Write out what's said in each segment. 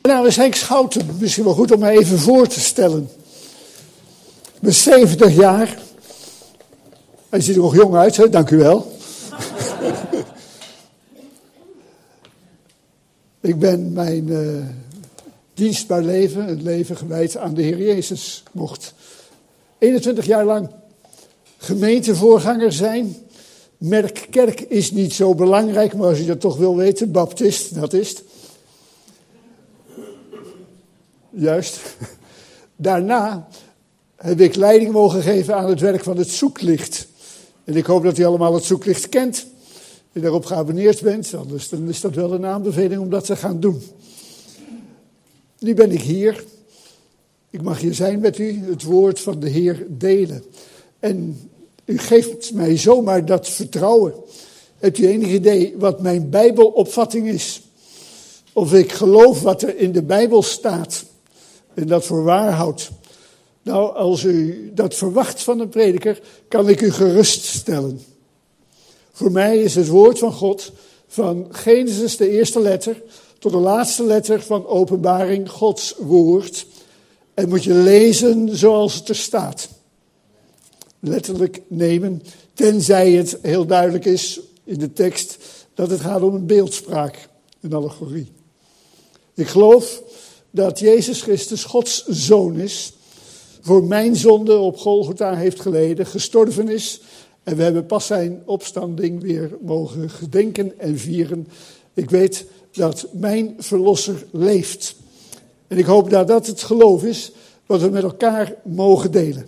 Mijn naam is Henk Schouten. Misschien wel goed om mij even voor te stellen. Ik ben 70 jaar. Hij ziet er nog jong uit, hè? Dank u wel. Ik ben mijn dienstbaar leven, het leven gewijd aan de Heer Jezus. Mocht 21 jaar lang gemeentevoorganger zijn. Merkkerk is niet zo belangrijk, maar als je dat toch wil weten, baptist, dat is het. Juist. Daarna heb ik leiding mogen geven aan het werk van het zoeklicht. En ik hoop dat u allemaal het zoeklicht kent. En daarop geabonneerd bent, anders dan is dat wel een aanbeveling om dat te gaan doen. Nu ben ik hier. Ik mag hier zijn met u, het woord van de Heer delen. En u geeft mij zomaar dat vertrouwen. Hebt u enig idee wat mijn Bijbelopvatting is? Of ik geloof wat er in de Bijbel staat en dat voor waar houdt? Nou, als u dat verwacht van een prediker, kan ik u geruststellen. Voor mij is het woord van God, van Genesis de eerste letter tot de laatste letter van Openbaring, Gods woord. En moet je lezen zoals het er staat. Letterlijk nemen, tenzij het heel duidelijk is in de tekst dat het gaat om een beeldspraak, een allegorie. Ik geloof dat Jezus Christus Gods zoon is, voor mijn zonde op Golgotha heeft geleden, gestorven is. En we hebben pas zijn opstanding weer mogen gedenken en vieren. Ik weet dat mijn verlosser leeft. En ik hoop dat dat het geloof is wat we met elkaar mogen delen.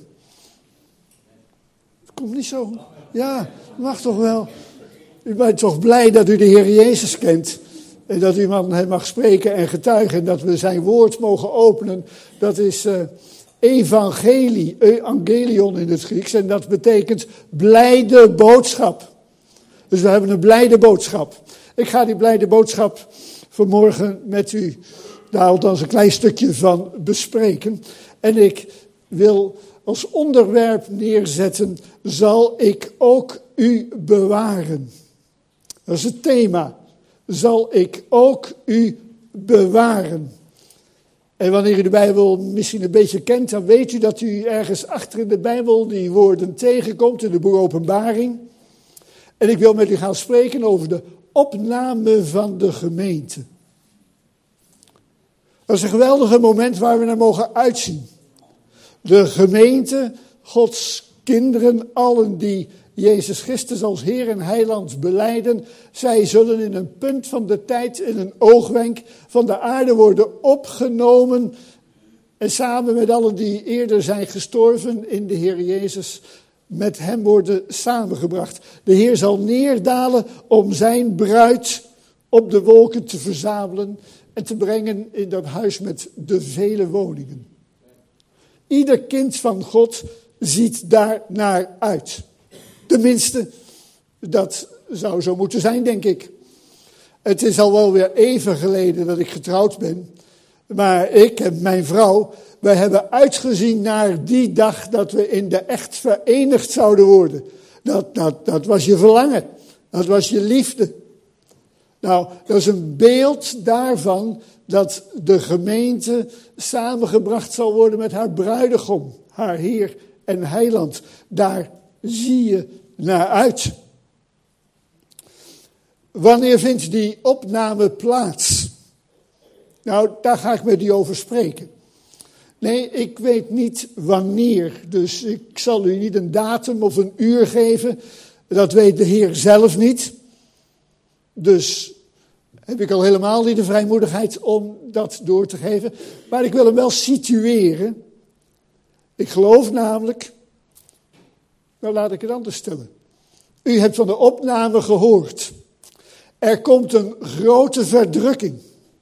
Het komt niet zo. Ja, mag toch wel. U bent toch blij dat u de Heer Jezus kent. En dat u van hem mag spreken en getuigen. En dat we zijn woord mogen openen. Dat is evangelie, evangelion in het Grieks. En dat betekent blijde boodschap. Dus we hebben een blijde boodschap. Ik ga die blijde boodschap vanmorgen met u daar althans een klein stukje van bespreken. En ik wil als onderwerp neerzetten, zal ik ook u bewaren. Dat is het thema. Zal ik ook u bewaren. En wanneer u de Bijbel misschien een beetje kent, dan weet u dat u ergens achter in de Bijbel die woorden tegenkomt in de boek Openbaring. En ik wil met u gaan spreken over de opname van de gemeente. Dat is een geweldig moment waar we naar mogen uitzien. De gemeente, Gods kinderen, allen die Jezus Christus als Heer en Heiland belijden, zij zullen in een punt van de tijd, in een oogwenk van de aarde worden opgenomen en samen met allen die eerder zijn gestorven in de Heer Jezus met hem worden samengebracht. De Heer zal neerdalen om zijn bruid op de wolken te verzamelen en te brengen in dat huis met de vele woningen. Ieder kind van God ziet daar naar uit. Tenminste, dat zou zo moeten zijn, denk ik. Het is al wel weer even geleden dat ik getrouwd ben. Maar ik en mijn vrouw, wij hebben uitgezien naar die dag dat we in de echt verenigd zouden worden. Dat was je verlangen. Dat was je liefde. Nou, dat is een beeld daarvan dat de gemeente samengebracht zal worden met haar bruidegom, haar Heer en Heiland. Daar zie je naar uit. Wanneer vindt die opname plaats? Nou, daar ga ik met u over spreken. Nee, ik weet niet wanneer, dus ik zal u niet een datum of een uur geven. Dat weet de Heer zelf niet. Dus heb ik al helemaal niet de vrijmoedigheid om dat door te geven. Maar ik wil hem wel situeren. Ik geloof namelijk, nou laat ik het anders stellen. U hebt van de opname gehoord. Er komt een grote verdrukking.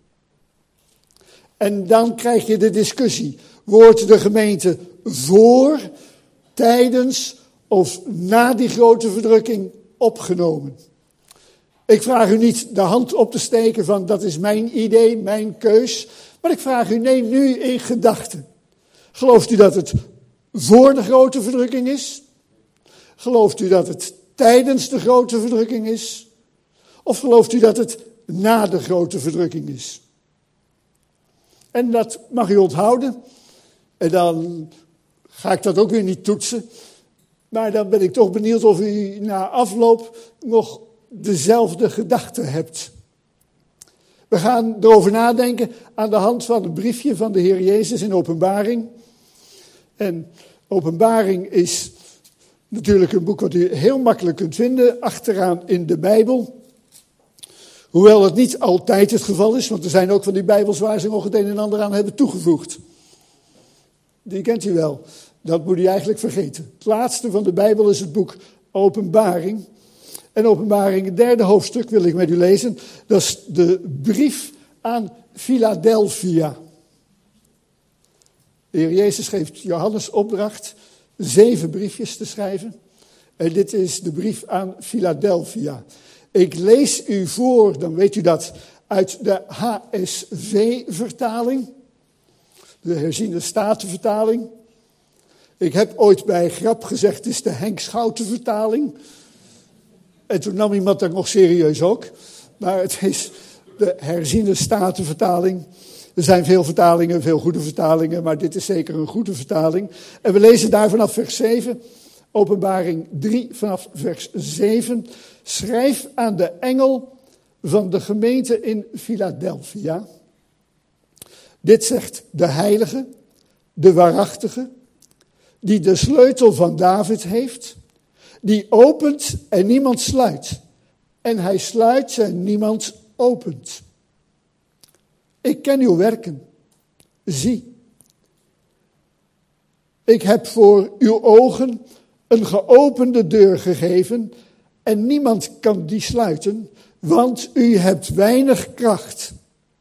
En dan krijg je de discussie. Wordt de gemeente voor, tijdens of na die grote verdrukking opgenomen? Ik vraag u niet de hand op te steken van dat is mijn idee, mijn keus. Maar ik vraag u, neem nu in gedachten. Gelooft u dat het voor de grote verdrukking is? Gelooft u dat het tijdens de grote verdrukking is? Of gelooft u dat het na de grote verdrukking is? En dat mag u onthouden. En dan ga ik dat ook weer niet toetsen. Maar dan ben ik toch benieuwd of u na afloop nog dezelfde gedachten hebt. We gaan erover nadenken aan de hand van een briefje van de Heer Jezus in Openbaring. En Openbaring is natuurlijk een boek wat u heel makkelijk kunt vinden, achteraan in de Bijbel. Hoewel het niet altijd het geval is, want er zijn ook van die Bijbels waar ze nog het een en ander aan hebben toegevoegd. Die kent u wel. Dat moet u eigenlijk vergeten. Het laatste van de Bijbel is het boek Openbaring. En Openbaring, het 3e hoofdstuk wil ik met u lezen. Dat is de brief aan Philadelphia. De Heer Jezus geeft Johannes opdracht 7 briefjes te schrijven. En dit is de brief aan Philadelphia. Ik lees u voor, dan weet u dat, uit de HSV-vertaling. De herziene statenvertaling. Ik heb ooit bij grap gezegd, het is de Henk Schouten-vertaling. En toen nam iemand dat nog serieus ook. Maar het is de herziene statenvertaling. Er zijn veel vertalingen, veel goede vertalingen, maar dit is zeker een goede vertaling. En we lezen daar vanaf vers 7, Openbaring 3 vanaf vers 7. Schrijf aan de engel van de gemeente in Philadelphia. Dit zegt de heilige, de waarachtige, die de sleutel van David heeft, die opent en niemand sluit. En hij sluit en niemand opent. Ik ken uw werken. Zie, ik heb voor uw ogen een geopende deur gegeven en niemand kan die sluiten, want u hebt weinig kracht.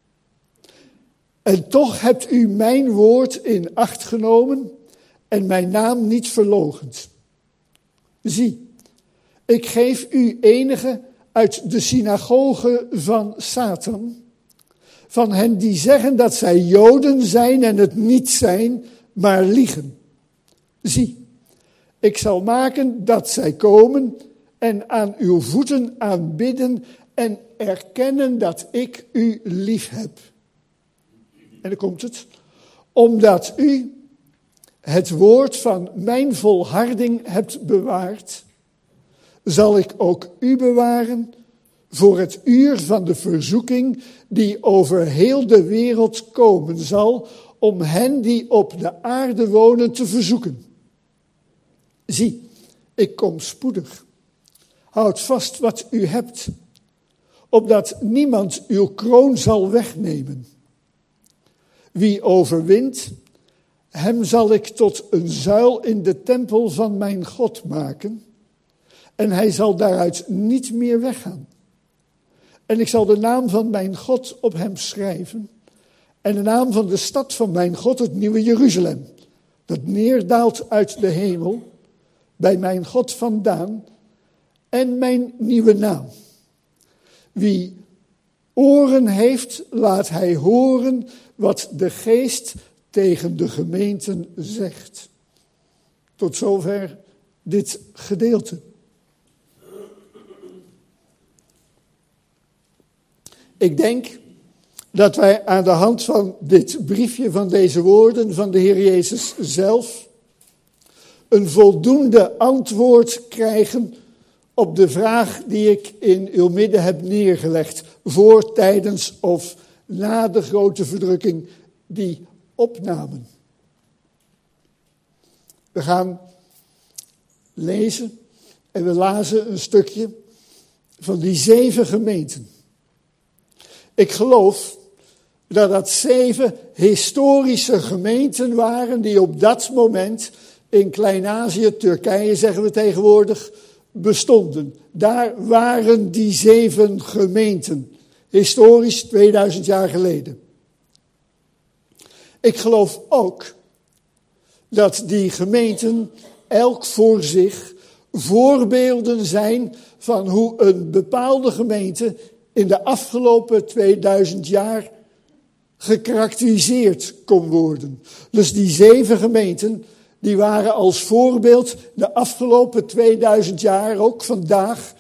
En toch hebt u mijn woord in acht genomen en mijn naam niet verloochend. Zie, ik geef u enige uit de synagoge van Satan, van hen die zeggen dat zij Joden zijn en het niet zijn, maar liegen. Zie, ik zal maken dat zij komen en aan uw voeten aanbidden en erkennen dat ik u lief heb. En dan komt het. Omdat u het woord van mijn volharding hebt bewaard, zal ik ook u bewaren voor het uur van de verzoeking die over heel de wereld komen zal, om hen die op de aarde wonen te verzoeken. Zie, ik kom spoedig. Houd vast wat u hebt, opdat niemand uw kroon zal wegnemen. Wie overwint, hem zal ik tot een zuil in de tempel van mijn God maken, en hij zal daaruit niet meer weggaan. En ik zal de naam van mijn God op hem schrijven, en de naam van de stad van mijn God, het nieuwe Jeruzalem, dat neerdaalt uit de hemel, bij mijn God vandaan, en mijn nieuwe naam. Wie oren heeft, laat hij horen wat de Geest tegen de gemeenten zegt. Tot zover dit gedeelte. Ik denk dat wij aan de hand van dit briefje, van deze woorden van de Heer Jezus zelf, een voldoende antwoord krijgen op de vraag die ik in uw midden heb neergelegd, voor, tijdens of na de grote verdrukking, die opnamen. We gaan lezen en we lazen een stukje van die 7 gemeenten. Ik geloof dat dat 7 historische gemeenten waren die op dat moment in Klein-Azië, Turkije zeggen we tegenwoordig, bestonden. Daar waren die 7 gemeenten, historisch 2000 jaar geleden. Ik geloof ook dat die gemeenten elk voor zich voorbeelden zijn van hoe een bepaalde gemeente in de afgelopen 2000 jaar gekarakteriseerd kon worden. Dus die 7 gemeenten, die waren als voorbeeld de afgelopen 2000 jaar, ook vandaag,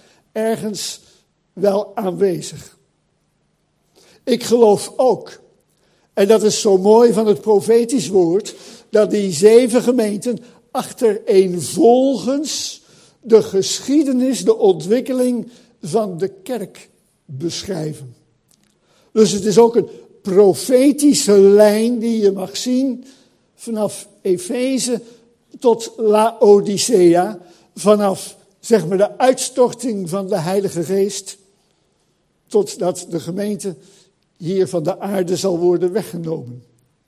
ergens wel aanwezig. Ik geloof ook, En dat is zo mooi van het profetisch woord, dat die 7 gemeenten achtereenvolgens de geschiedenis, de ontwikkeling van de kerk beschrijven. Dus het is ook een profetische lijn die je mag zien vanaf Efeze tot Laodicea, vanaf zeg maar de uitstorting van de Heilige Geest, totdat de gemeente hier van de aarde zal worden weggenomen.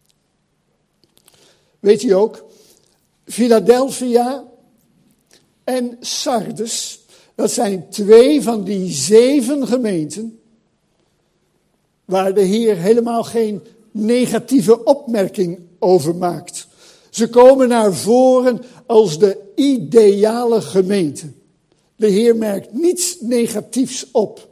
Weet u ook, Philadelphia en Sardes, dat zijn 2 van die 7 gemeenten waar de Heer helemaal geen negatieve opmerking over maakt. Ze komen naar voren als de ideale gemeente. De Heer merkt niets negatiefs op.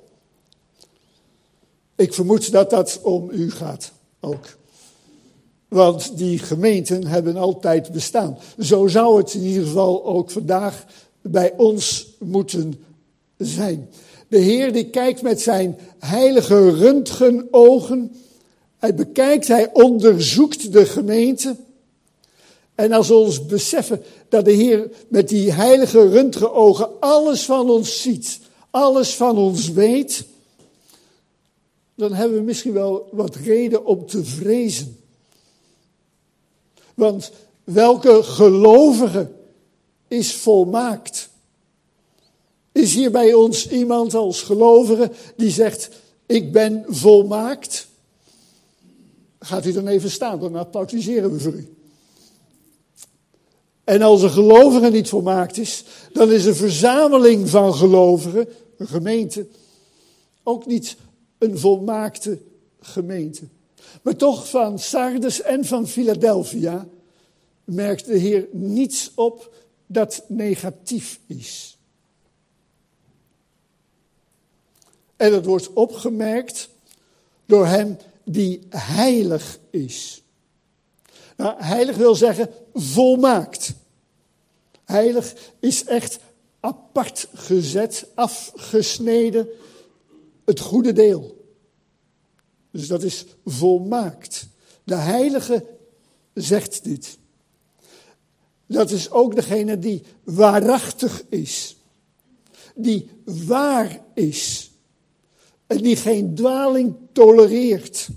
Ik vermoed dat dat om u gaat ook. Want die gemeenten hebben altijd bestaan. Zo zou het in ieder geval ook vandaag bij ons moeten zijn. De Heer die kijkt met zijn heilige röntgenogen. Hij bekijkt, hij onderzoekt de gemeente. En als we ons beseffen dat de Heer met die heilige röntgenogen alles van ons ziet, alles van ons weet, dan hebben we misschien wel wat reden om te vrezen. Want welke gelovige is volmaakt? Is hier bij ons iemand als gelovige die zegt, ik ben volmaakt? Gaat u dan even staan, dan applaudisseren we voor u. En als een gelovige niet volmaakt is, dan is een verzameling van gelovigen, een gemeente, ook niet een volmaakte gemeente. Maar toch van Sardes en van Philadelphia merkt de Heer niets op dat negatief is. En dat wordt opgemerkt door hem die heilig is. Nou, heilig wil zeggen volmaakt. Heilig is echt apart gezet, afgesneden, het goede deel. Dus dat is volmaakt. De heilige zegt dit. Dat is ook degene die waarachtig is. Die waar is. En die geen dwaling tolereert.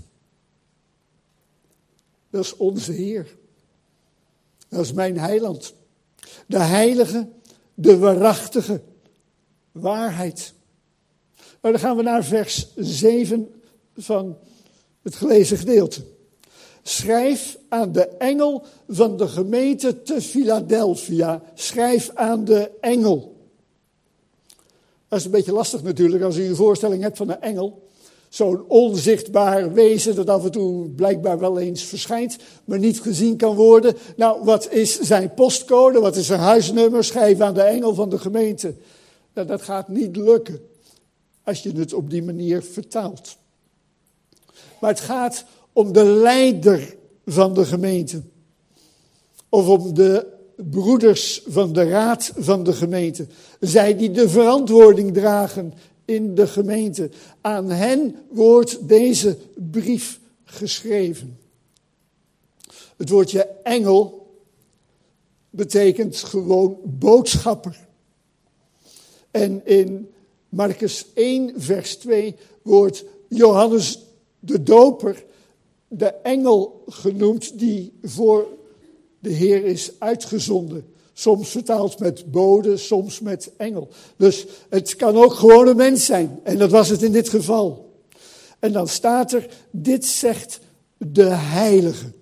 Dat is onze Heer. Dat is mijn heiland. De heilige, de waarachtige waarheid. Maar dan gaan we naar vers 7 van het gelezen gedeelte. Schrijf aan de engel van de gemeente te Philadelphia. Schrijf aan de engel. Dat is een beetje lastig natuurlijk als u een voorstelling hebt van een engel. Zo'n onzichtbaar wezen dat af en toe blijkbaar wel eens verschijnt, maar niet gezien kan worden. Nou, wat is zijn postcode? Wat is zijn huisnummer? Schrijf aan de engel van de gemeente. Nou, dat gaat niet lukken als je het op die manier vertaalt. Maar het gaat om de leider van de gemeente. Of om de broeders van de raad van de gemeente. Zij die de verantwoording dragen in de gemeente. Aan hen wordt deze brief geschreven. Het woordje engel betekent gewoon boodschapper. En in Marcus 1 vers 2 wordt Johannes de Doper de engel genoemd die voor de Heer is uitgezonden. Soms vertaald met bode, soms met engel. Dus het kan ook gewoon een mens zijn. En dat was het in dit geval. En dan staat er, dit zegt de heilige.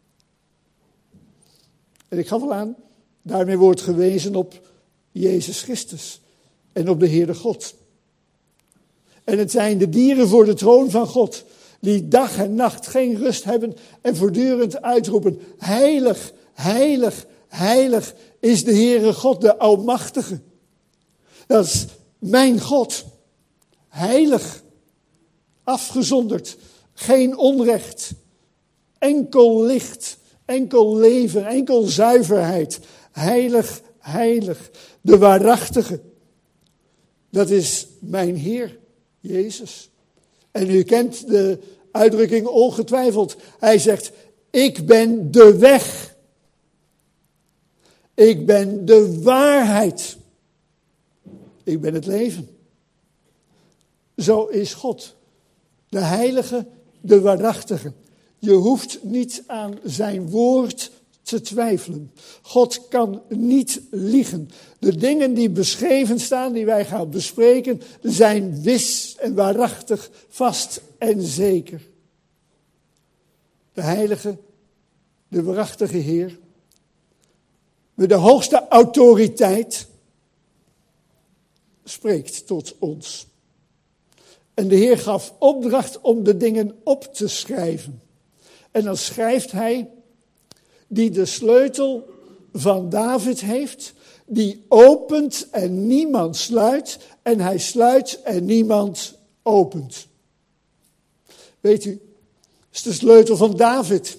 En ik gaf al aan, daarmee wordt gewezen op Jezus Christus. En op de Heere God. En het zijn de dieren voor de troon van God. Die dag en nacht geen rust hebben en voortdurend uitroepen. Heilig, heilig, heilig is de Heere God, de Almachtige. Dat is mijn God. Heilig. Afgezonderd. Geen onrecht. Enkel licht. Enkel leven. Enkel zuiverheid. Heilig, heilig. De waarachtige. Dat is mijn Heer, Jezus. En u kent de uitdrukking ongetwijfeld. Hij zegt, ik ben de weg. Ik ben de waarheid. Ik ben het leven. Zo is God. De heilige, de waarachtige. Je hoeft niet aan zijn woord te twijfelen. God kan niet liegen. De dingen die beschreven staan, die wij gaan bespreken, zijn wis en waarachtig, vast en zeker. De heilige, de waarachtige Heer, met de hoogste autoriteit, spreekt tot ons. En de Heer gaf opdracht om de dingen op te schrijven. En dan schrijft hij, die de sleutel van David heeft, die opent en niemand sluit, en hij sluit en niemand opent. Weet u, het is de sleutel van David.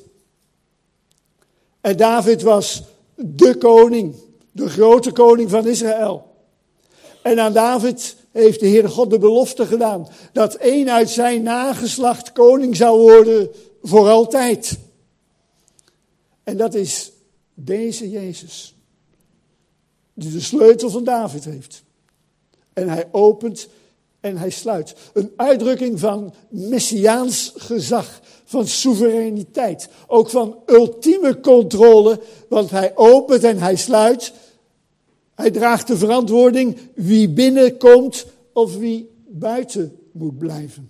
En David was de koning, de grote koning van Israël. En aan David heeft de Heere God de belofte gedaan dat één uit zijn nageslacht koning zou worden voor altijd. En dat is deze Jezus, die de sleutel van David heeft. En hij opent en hij sluit. Een uitdrukking van messiaans gezag, van soevereiniteit. Ook van ultieme controle, want hij opent en hij sluit. Hij draagt de verantwoording wie binnenkomt of wie buiten moet blijven.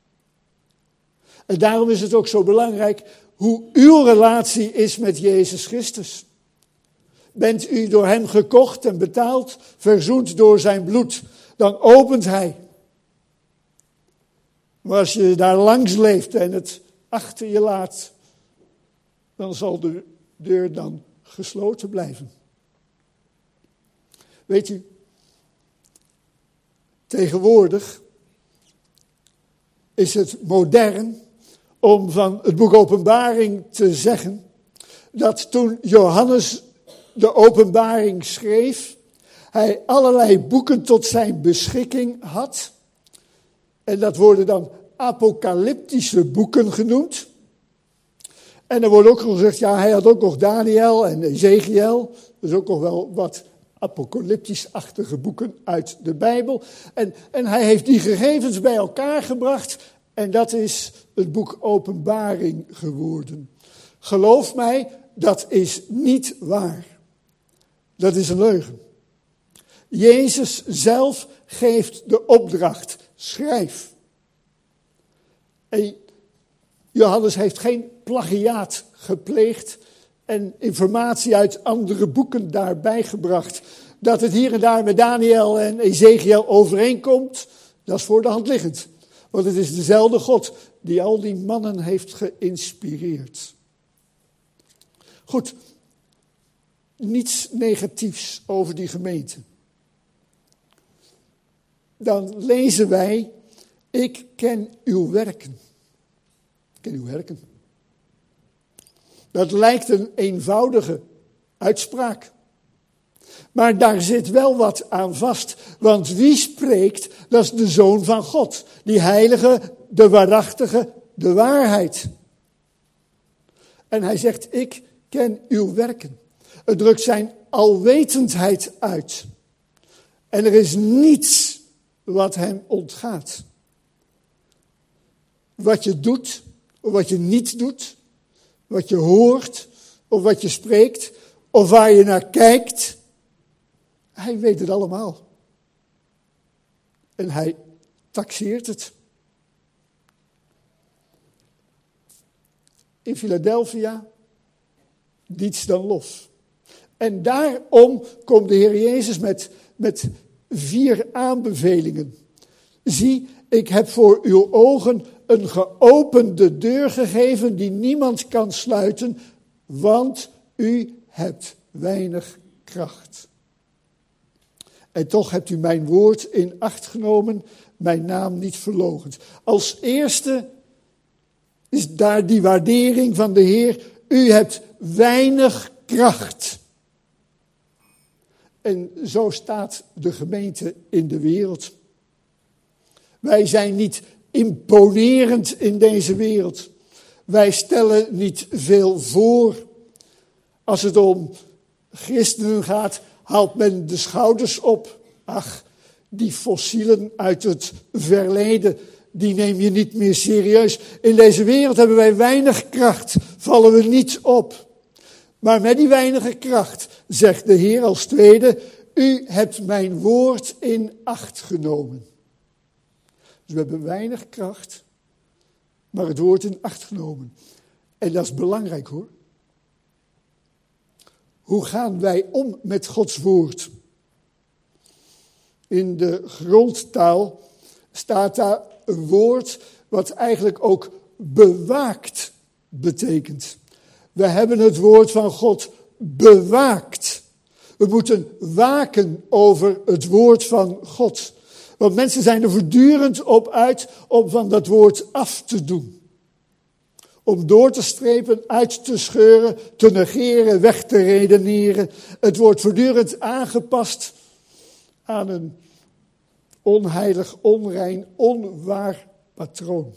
En daarom is het ook zo belangrijk hoe uw relatie is met Jezus Christus. Bent u door hem gekocht en betaald, verzoend door zijn bloed, dan opent hij. Maar als je daar langs leeft en het achter je laat, dan zal de deur dan gesloten blijven. Weet u, tegenwoordig is het modern om van het boek Openbaring te zeggen dat toen Johannes de Openbaring schreef, hij allerlei boeken tot zijn beschikking had. En dat worden dan apocalyptische boeken genoemd. En er wordt ook gezegd, ja, hij had ook nog Daniel en Ezekiel. Dus ook nog wel wat apocalyptisch-achtige boeken uit de Bijbel. En hij heeft die gegevens bij elkaar gebracht. En dat is het boek Openbaring geworden. Geloof mij, dat is niet waar. Dat is een leugen. Jezus zelf geeft de opdracht. Schrijf. En Johannes heeft geen plagiaat gepleegd en informatie uit andere boeken daarbij gebracht. Dat het hier en daar met Daniel en Ezekiel overeenkomt, dat is voor de hand liggend. Want het is dezelfde God die al die mannen heeft geïnspireerd. Goed, niets negatiefs over die gemeente. Dan lezen wij, ik ken uw werken. Ik ken uw werken. Dat lijkt een eenvoudige uitspraak. Maar daar zit wel wat aan vast. Want wie spreekt, dat is de Zoon van God. Die heilige, de waarachtige, de waarheid. En hij zegt, ik ken uw werken. Het drukt zijn alwetendheid uit. En er is niets wat hem ontgaat. Wat je doet, of wat je niet doet. Wat je hoort, of wat je spreekt, of waar je naar kijkt. Hij weet het allemaal. En hij taxeert het. In Philadelphia, niets dan lof. En daarom komt de Heer Jezus met 4 aanbevelingen. Zie, ik heb voor uw ogen een geopende deur gegeven die niemand kan sluiten, want u hebt weinig kracht. En toch hebt u mijn woord in acht genomen, mijn naam niet verloochend. Als eerste is daar die waardering van de Heer. U hebt weinig kracht. En zo staat de gemeente in de wereld. Wij zijn niet imponerend in deze wereld. Wij stellen niet veel voor. Als het om christenen gaat, haalt men de schouders op. Ach, die fossielen uit het verleden, die neem je niet meer serieus. In deze wereld hebben wij weinig kracht, vallen we niet op. Maar met die weinige kracht, zegt de Heer als tweede, u hebt mijn woord in acht genomen. Dus we hebben weinig kracht, maar het woord in acht genomen. En dat is belangrijk hoor. Hoe gaan wij om met Gods woord? In de grondtaal staat daar een woord wat eigenlijk ook bewaakt betekent. We hebben het woord van God bewaakt. We moeten waken over het woord van God. Want mensen zijn er voortdurend op uit om van dat woord af te doen. Om door te strepen, uit te scheuren, te negeren, weg te redeneren. Het wordt voortdurend aangepast aan een onheilig, onrein, onwaar patroon.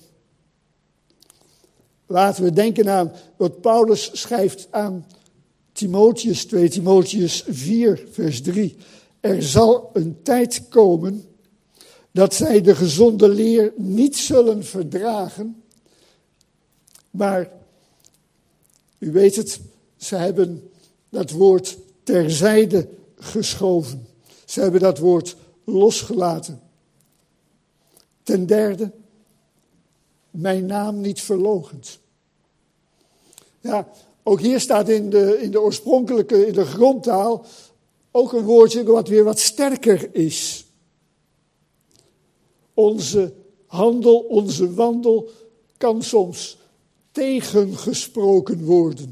Laten we denken aan wat Paulus schrijft aan Timotheus, 2 Timotheus 4, vers 3. Er zal een tijd komen dat zij de gezonde leer niet zullen verdragen. Maar, u weet het, ze hebben dat woord terzijde geschoven. Ze hebben dat woord losgelaten. Ten derde, mijn naam niet verloochend. Ja, ook hier staat in de oorspronkelijke, in de grondtaal, ook een woordje wat weer wat sterker is. Onze handel, onze wandel kan soms tegengesproken worden.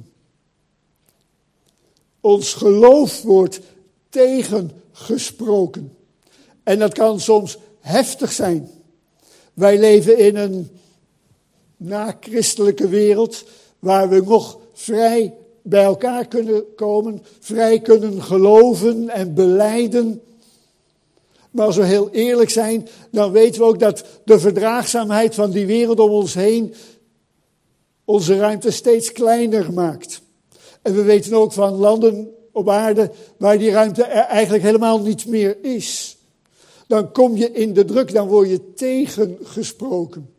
Ons geloof wordt tegengesproken. En dat kan soms heftig zijn. Wij leven in een na-christelijke wereld waar we nog vrij bij elkaar kunnen komen, vrij kunnen geloven en belijden. Maar als we heel eerlijk zijn, dan weten we ook dat de verdraagzaamheid van die wereld om ons heen onze ruimte steeds kleiner maakt. En we weten ook van landen op aarde waar die ruimte er eigenlijk helemaal niet meer is. Dan kom je in de druk, dan word je tegengesproken.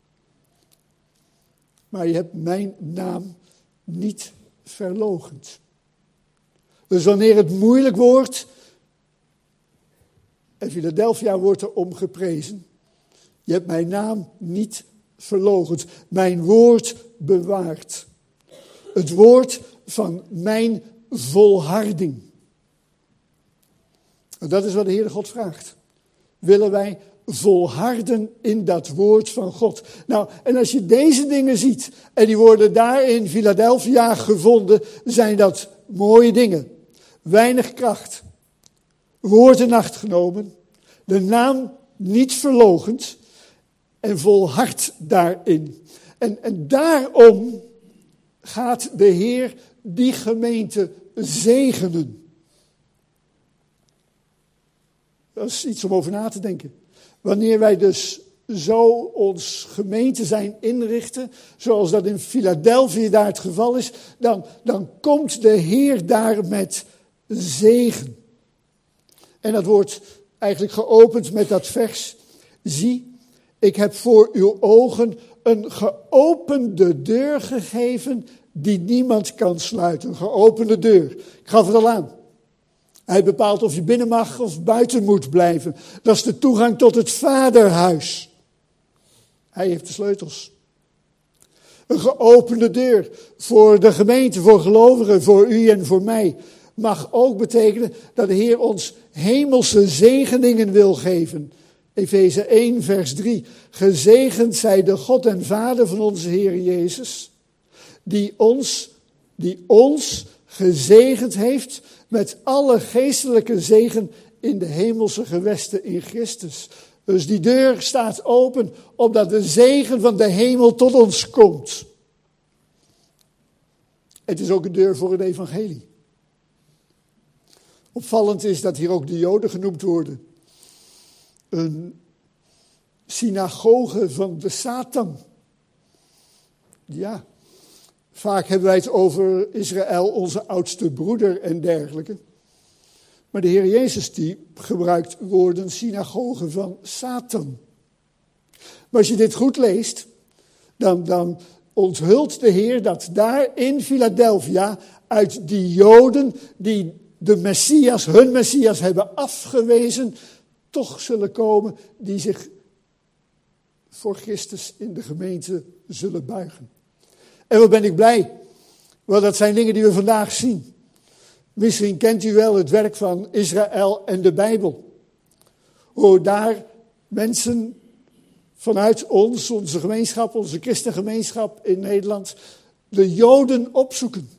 Maar je hebt mijn naam niet verloochend. Dus wanneer het moeilijk wordt, en Philadelphia wordt er om geprezen, je hebt mijn naam niet verloochend, mijn woord bewaard. Het woord van mijn volharding. En dat is wat de Heere God vraagt. Willen wij volharden in dat woord van God? Nou, en als je deze dingen ziet, en die worden daar in Philadelphia gevonden, zijn dat mooie dingen. Weinig kracht, woord in acht genomen, de naam niet verloochend en volhard daarin. En daarom gaat de Heer die gemeente zegenen. Dat is iets om over na te denken. Wanneer wij dus zo ons gemeente zijn inrichten, zoals dat in Philadelphia daar het geval is, dan komt de Heer daar met zegen. En dat wordt eigenlijk geopend met dat vers. Zie, ik heb voor uw ogen een geopende deur gegeven die niemand kan sluiten. Een geopende deur. Ik gaf het al aan. Hij bepaalt of je binnen mag of buiten moet blijven. Dat is de toegang tot het vaderhuis. Hij heeft de sleutels. Een geopende deur voor de gemeente, voor gelovigen, voor u en voor mij. Mag ook betekenen dat de Heer ons hemelse zegeningen wil geven. Efeze 1 vers 3. Gezegend zij de God en Vader van onze Heer Jezus, die ons gezegend heeft met alle geestelijke zegen in de hemelse gewesten in Christus. Dus die deur staat open, opdat de zegen van de hemel tot ons komt. Het is ook een deur voor het evangelie. Opvallend is dat hier ook de Joden genoemd worden. Een synagoge van de Satan. Ja, vaak hebben wij het over Israël, onze oudste broeder en dergelijke. Maar de Heer Jezus die gebruikt woorden synagoge van Satan. Maar als je dit goed leest, dan onthult de Heer dat daar in Philadelphia uit die Joden die de Messias, hun Messias hebben afgewezen, toch zullen komen die zich voor Christus in de gemeente zullen buigen. En wat ben ik blij, want dat zijn dingen die we vandaag zien. Misschien kent u wel het werk van Israël en de Bijbel. Hoe daar mensen vanuit onze gemeenschap, onze christengemeenschap in Nederland, de Joden opzoeken.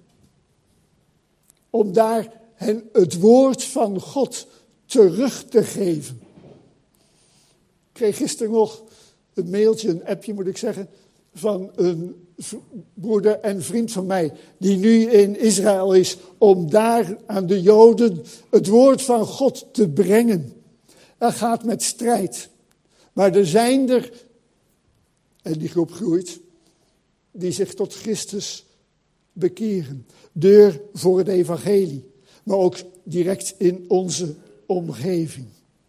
Om daar hen het woord van God terug te geven. Ik kreeg gisteren nog een mailtje, een appje moet ik zeggen, van een broeder en vriend van mij, die nu in Israël is, om daar aan de Joden het woord van God te brengen. Dat gaat met strijd. Maar er zijn er, en die groep groeit, die zich tot Christus bekeren. Deur voor het evangelie, maar ook direct in onze omgeving.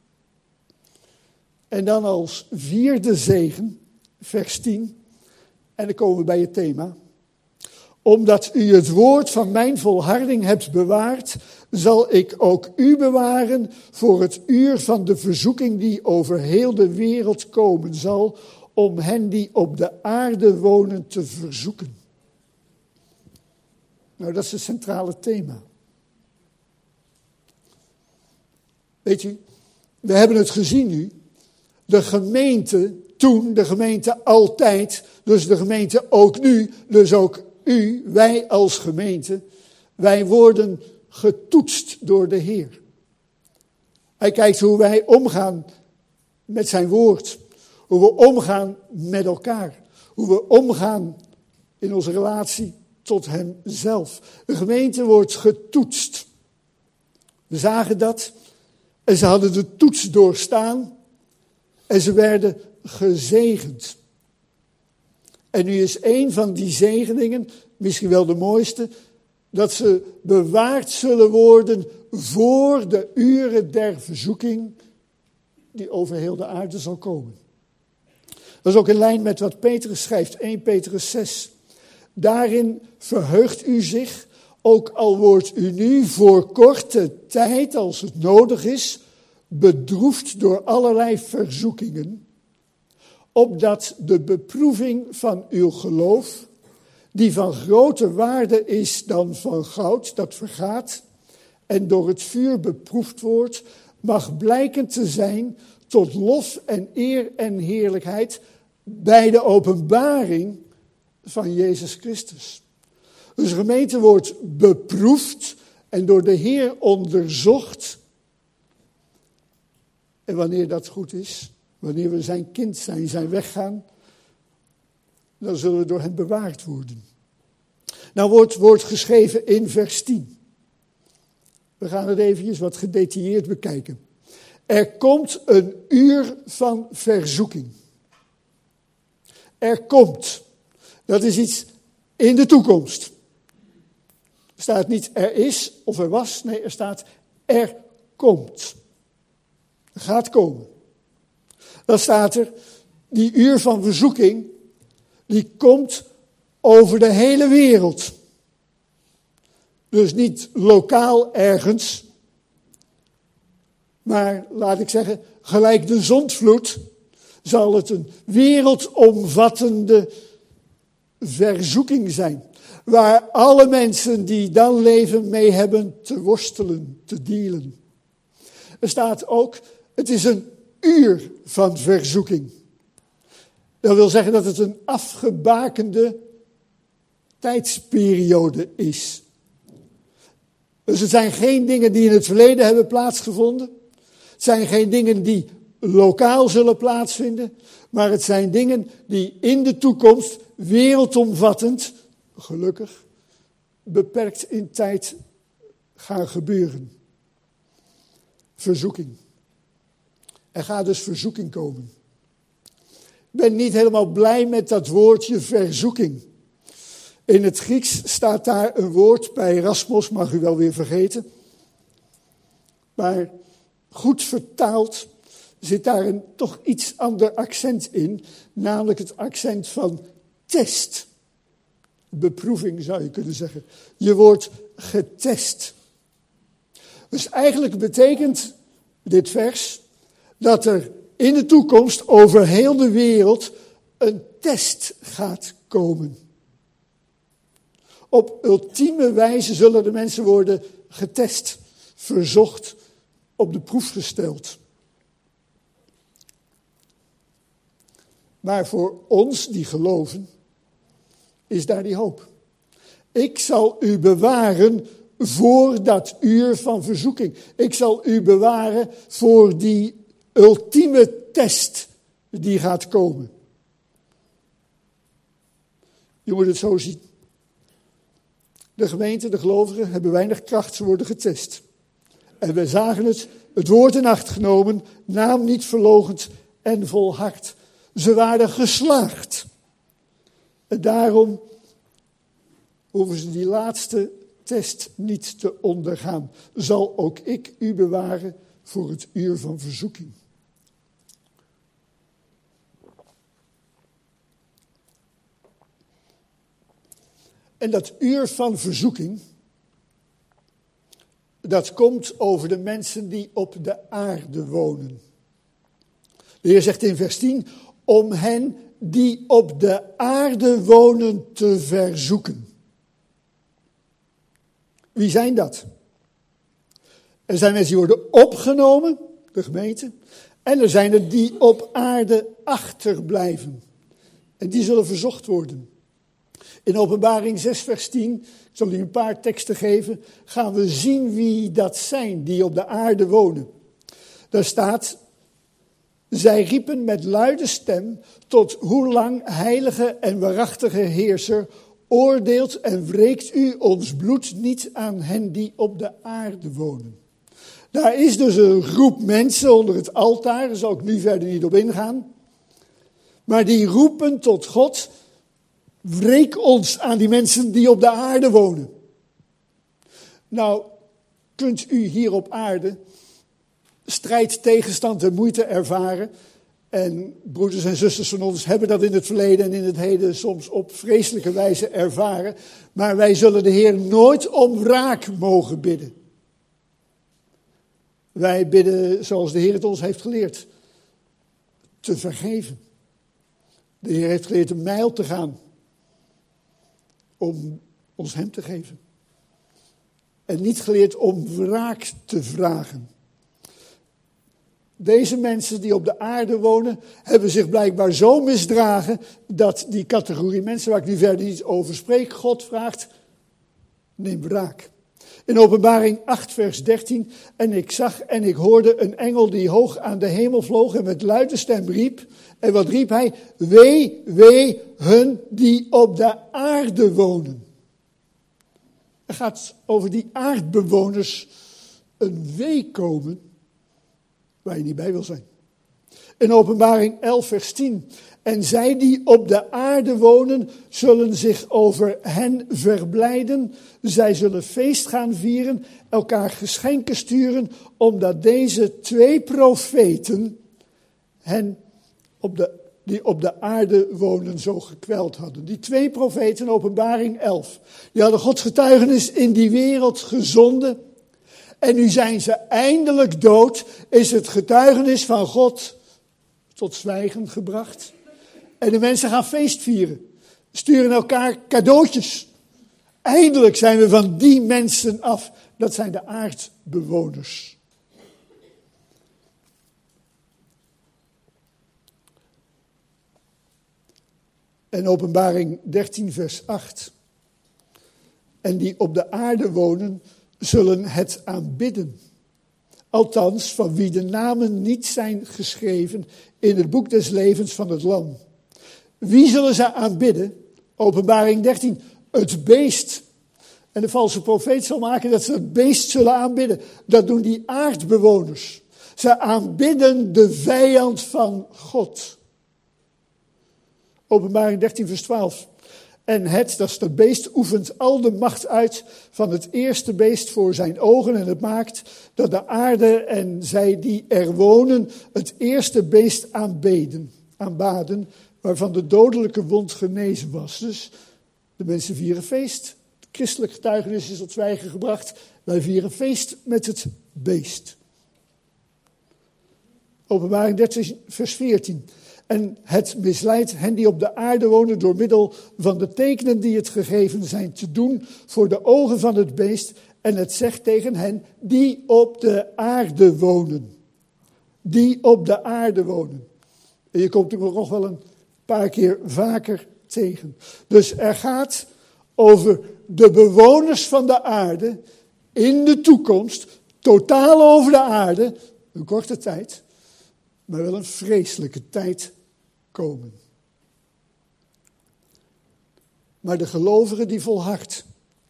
En dan als vierde zegen, vers 10, en dan komen we bij het thema. Omdat u het woord van mijn volharding hebt bewaard, zal ik ook u bewaren voor het uur van de verzoeking die over heel de wereld komen zal, om hen die op de aarde wonen te verzoeken. Nou, dat is het centrale thema. Weet u, we hebben het gezien nu. De gemeente toen, de gemeente altijd, dus de gemeente ook nu, dus ook u, wij als gemeente, wij worden getoetst door de Heer. Hij kijkt hoe wij omgaan met zijn woord, hoe we omgaan met elkaar, hoe we omgaan in onze relatie tot hemzelf. De gemeente wordt getoetst. We zagen dat en ze hadden de toets doorstaan en ze werden gezegend. En nu is een van die zegeningen, misschien wel de mooiste, dat ze bewaard zullen worden voor de uren der verzoeking die over heel de aarde zal komen. Dat is ook in lijn met wat Petrus schrijft, 1 Petrus 6. Daarin verheugt u zich, ook al wordt u nu voor korte tijd, als het nodig is, bedroefd door allerlei verzoekingen, opdat de beproeving van uw geloof, die van groter waarde is dan van goud dat vergaat en door het vuur beproefd wordt, mag blijken te zijn tot lof en eer en heerlijkheid bij de openbaring van Jezus Christus. Dus de gemeente wordt beproefd en door de Heer onderzocht. En wanneer dat goed is, wanneer we zijn kind zijn, zijn weggaan, dan zullen we door hem bewaard worden. Nou wordt geschreven in vers 10. We gaan het eventjes wat gedetailleerd bekijken. Er komt een uur van verzoeking. Er komt. Dat is iets in de toekomst. Er staat niet er is of er was. Nee, er staat er komt. Er gaat komen. Dan staat er, die uur van verzoeking, die komt over de hele wereld. Dus niet lokaal ergens, maar laat ik zeggen, gelijk de zondvloed, zal het een wereldomvattende verzoeking zijn. Waar alle mensen die dan leven mee hebben te worstelen, te dealen. Er staat ook, het is een uur van verzoeking. Dat wil zeggen dat het een afgebakende tijdsperiode is. Dus het zijn geen dingen die in het verleden hebben plaatsgevonden. Het zijn geen dingen die lokaal zullen plaatsvinden. Maar het zijn dingen die in de toekomst wereldomvattend, gelukkig, beperkt in tijd gaan gebeuren. Verzoeking. Er gaat dus verzoeking komen. ben niet helemaal blij met dat woordje verzoeking. In het Grieks staat daar een woord, bij Erasmus mag u wel weer vergeten. Maar goed vertaald zit daar een toch iets ander accent in. Namelijk het accent van test. Beproeving zou je kunnen zeggen. Je wordt getest. Dus eigenlijk betekent dit vers dat er in de toekomst over heel de wereld een test gaat komen. Op ultieme wijze zullen de mensen worden getest, verzocht, op de proef gesteld. Maar voor ons die geloven, is daar die hoop. Ik zal u bewaren voor dat uur van verzoeking. Ik zal u bewaren voor die ultieme test die gaat komen. Je moet het zo zien. De gemeente, de gelovigen, hebben weinig kracht, ze worden getest. En we zagen het woord in acht genomen, naam niet verloochend en volhard. Ze waren geslaagd. En daarom hoeven ze die laatste test niet te ondergaan. Zal ook ik u bewaren voor het uur van verzoeking. En dat uur van verzoeking, dat komt over de mensen die op de aarde wonen. De Heer zegt in vers 10, om hen die op de aarde wonen te verzoeken. Wie zijn dat? Er zijn mensen die worden opgenomen, de gemeente. En er zijn er die op aarde achterblijven. En die zullen verzocht worden. In Openbaring 6 vers 10, ik zal u een paar teksten geven, gaan we zien wie dat zijn die op de aarde wonen. Daar staat, zij riepen met luide stem, tot hoe lang, heilige en waarachtige heerser, oordeelt en wreekt u ons bloed niet aan hen die op de aarde wonen. Daar is dus een groep mensen onder het altaar, daar zal ik nu verder niet op ingaan. Maar die roepen tot God, wreek ons aan die mensen die op de aarde wonen. Nou, kunt u hier op aarde strijd, tegenstand en moeite ervaren. En broeders en zusters van ons hebben dat in het verleden en in het heden soms op vreselijke wijze ervaren. Maar wij zullen de Heer nooit om wraak mogen bidden. Wij bidden zoals de Heer het ons heeft geleerd. Te vergeven. De Heer heeft geleerd een mijl te gaan. Om ons hem te geven. En niet geleerd om wraak te vragen. Deze mensen die op de aarde wonen, hebben zich blijkbaar zo misdragen, dat die categorie mensen, waar ik nu verder niet over spreek, God vraagt, neem wraak. In Openbaring 8 vers 13, en ik zag en ik hoorde een engel die hoog aan de hemel vloog en met luide stem riep. En wat riep hij? Wee, wee hun die op de aarde wonen. Er gaat over die aardbewoners een wee komen waar je niet bij wil zijn. In Openbaring 11 vers 10. En zij die op de aarde wonen, zullen zich over hen verblijden. Zij zullen feest gaan vieren, elkaar geschenken sturen, omdat deze 2 profeten hen die op de aarde wonen zo gekweld hadden. Die 2 profeten, Openbaring 11, die hadden Gods getuigenis in die wereld gezonden. En nu zijn ze eindelijk dood, is het getuigenis van God tot zwijgen gebracht. En de mensen gaan feest vieren, sturen elkaar cadeautjes. Eindelijk zijn we van die mensen af. Dat zijn de aardbewoners. En Openbaring 13 vers 8. En die op de aarde wonen, zullen het aanbidden. Althans, van wie de namen niet zijn geschreven in het boek des levens van het Lam. Wie zullen ze aanbidden? Openbaring 13, het beest. En de valse profeet zal maken dat ze het beest zullen aanbidden. Dat doen die aardbewoners. Ze aanbidden de vijand van God. Openbaring 13 vers 12. En het, dat is dat beest, oefent al de macht uit van het eerste beest voor zijn ogen. En het maakt dat de aarde en zij die er wonen het eerste beest aanbaden, waarvan de dodelijke wond genezen was. Dus de mensen vieren feest. Het christelijk getuigenis is tot zwijgen gebracht. Wij vieren feest met het beest. Openbaring 13 vers 14. En het misleidt hen die op de aarde wonen door middel van de tekenen die het gegeven zijn te doen voor de ogen van het beest. En het zegt tegen hen die op de aarde wonen. Die op de aarde wonen. En je komt er nog wel een paar keer vaker tegen. Dus er gaat over de bewoners van de aarde in de toekomst, totaal over de aarde, een korte tijd, maar wel een vreselijke tijd komen. Maar de gelovige die volhardt,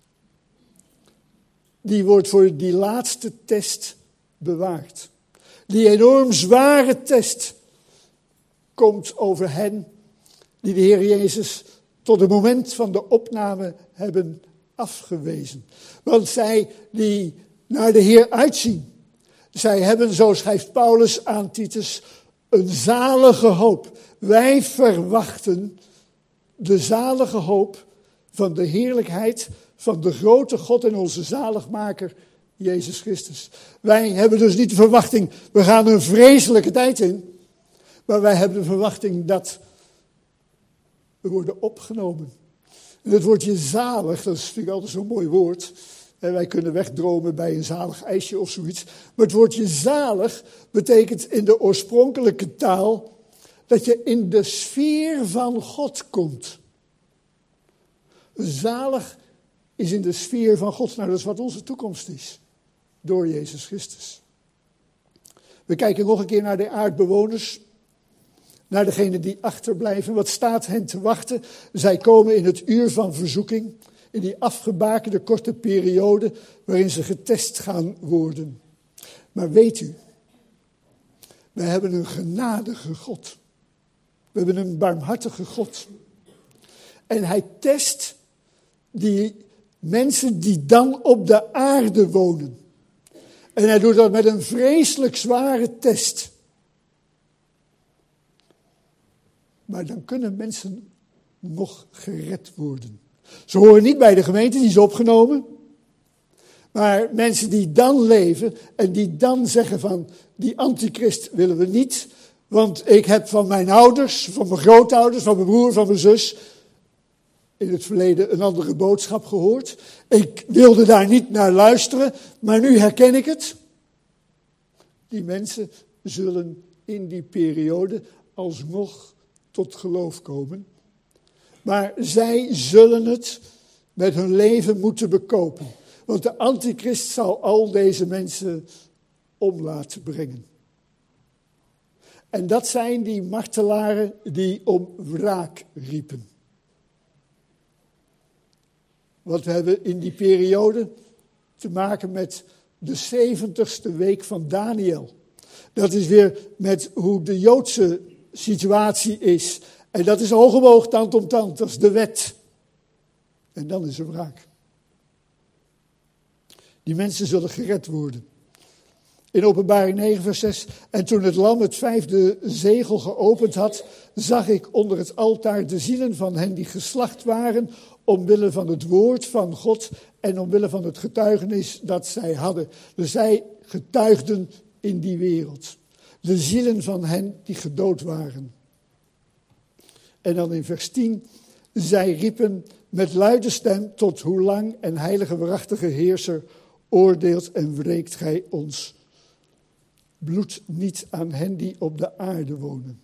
die wordt voor die laatste test bewaard. Die enorm zware test komt over hen die de Heer Jezus tot het moment van de opname hebben afgewezen. Want zij die naar de Heer uitzien, zij hebben, zo schrijft Paulus aan Titus, een zalige hoop. Wij verwachten de zalige hoop van de heerlijkheid van de grote God en onze zaligmaker, Jezus Christus. Wij hebben dus niet de verwachting, we gaan een vreselijke tijd in, maar wij hebben de verwachting dat we worden opgenomen. En het woordje zalig, dat is natuurlijk altijd zo'n mooi woord. En wij kunnen wegdromen bij een zalig ijsje of zoiets. Maar het woordje zalig betekent in de oorspronkelijke taal dat je in de sfeer van God komt. Zalig is in de sfeer van God. Nou, dat is wat onze toekomst is. Door Jezus Christus. We kijken nog een keer naar de aardbewoners. Naar degenen die achterblijven. Wat staat hen te wachten? Zij komen in het uur van verzoeking. In die afgebakende korte periode waarin ze getest gaan worden. Maar weet u, wij hebben een genadige God. We hebben een barmhartige God. En hij test die mensen die dan op de aarde wonen. En hij doet dat met een vreselijk zware test. Maar dan kunnen mensen nog gered worden. Ze horen niet bij de gemeente, die is opgenomen. Maar mensen die dan leven en die dan zeggen van, die antichrist willen we niet. Want ik heb van mijn ouders, van mijn grootouders, van mijn broer, van mijn zus in het verleden een andere boodschap gehoord. Ik wilde daar niet naar luisteren, maar nu herken ik het. Die mensen zullen in die periode alsnog tot geloof komen. Maar zij zullen het met hun leven moeten bekopen. Want de antichrist zal al deze mensen om laten brengen. En dat zijn die martelaren die om wraak riepen. Want we hebben in die periode te maken met de 70ste week van Daniel. Dat is weer met hoe de Joodse situatie is. En dat is hoog omhoog, tand om tand. Dat is de wet. En dan is er wraak. Die mensen zullen gered worden. In Openbaring 9 vers 6. En toen het lam het 5e zegel geopend had, zag ik onder het altaar de zielen van hen die geslacht waren, omwille van het woord van God en omwille van het getuigenis dat zij hadden. Dus zij getuigden in die wereld. De zielen van hen die gedood waren. En dan in vers 10. Zij riepen met luide stem tot hoe lang en heilige waarachtige heerser oordeelt en wreekt gij ons bloed niet aan hen die op de aarde wonen.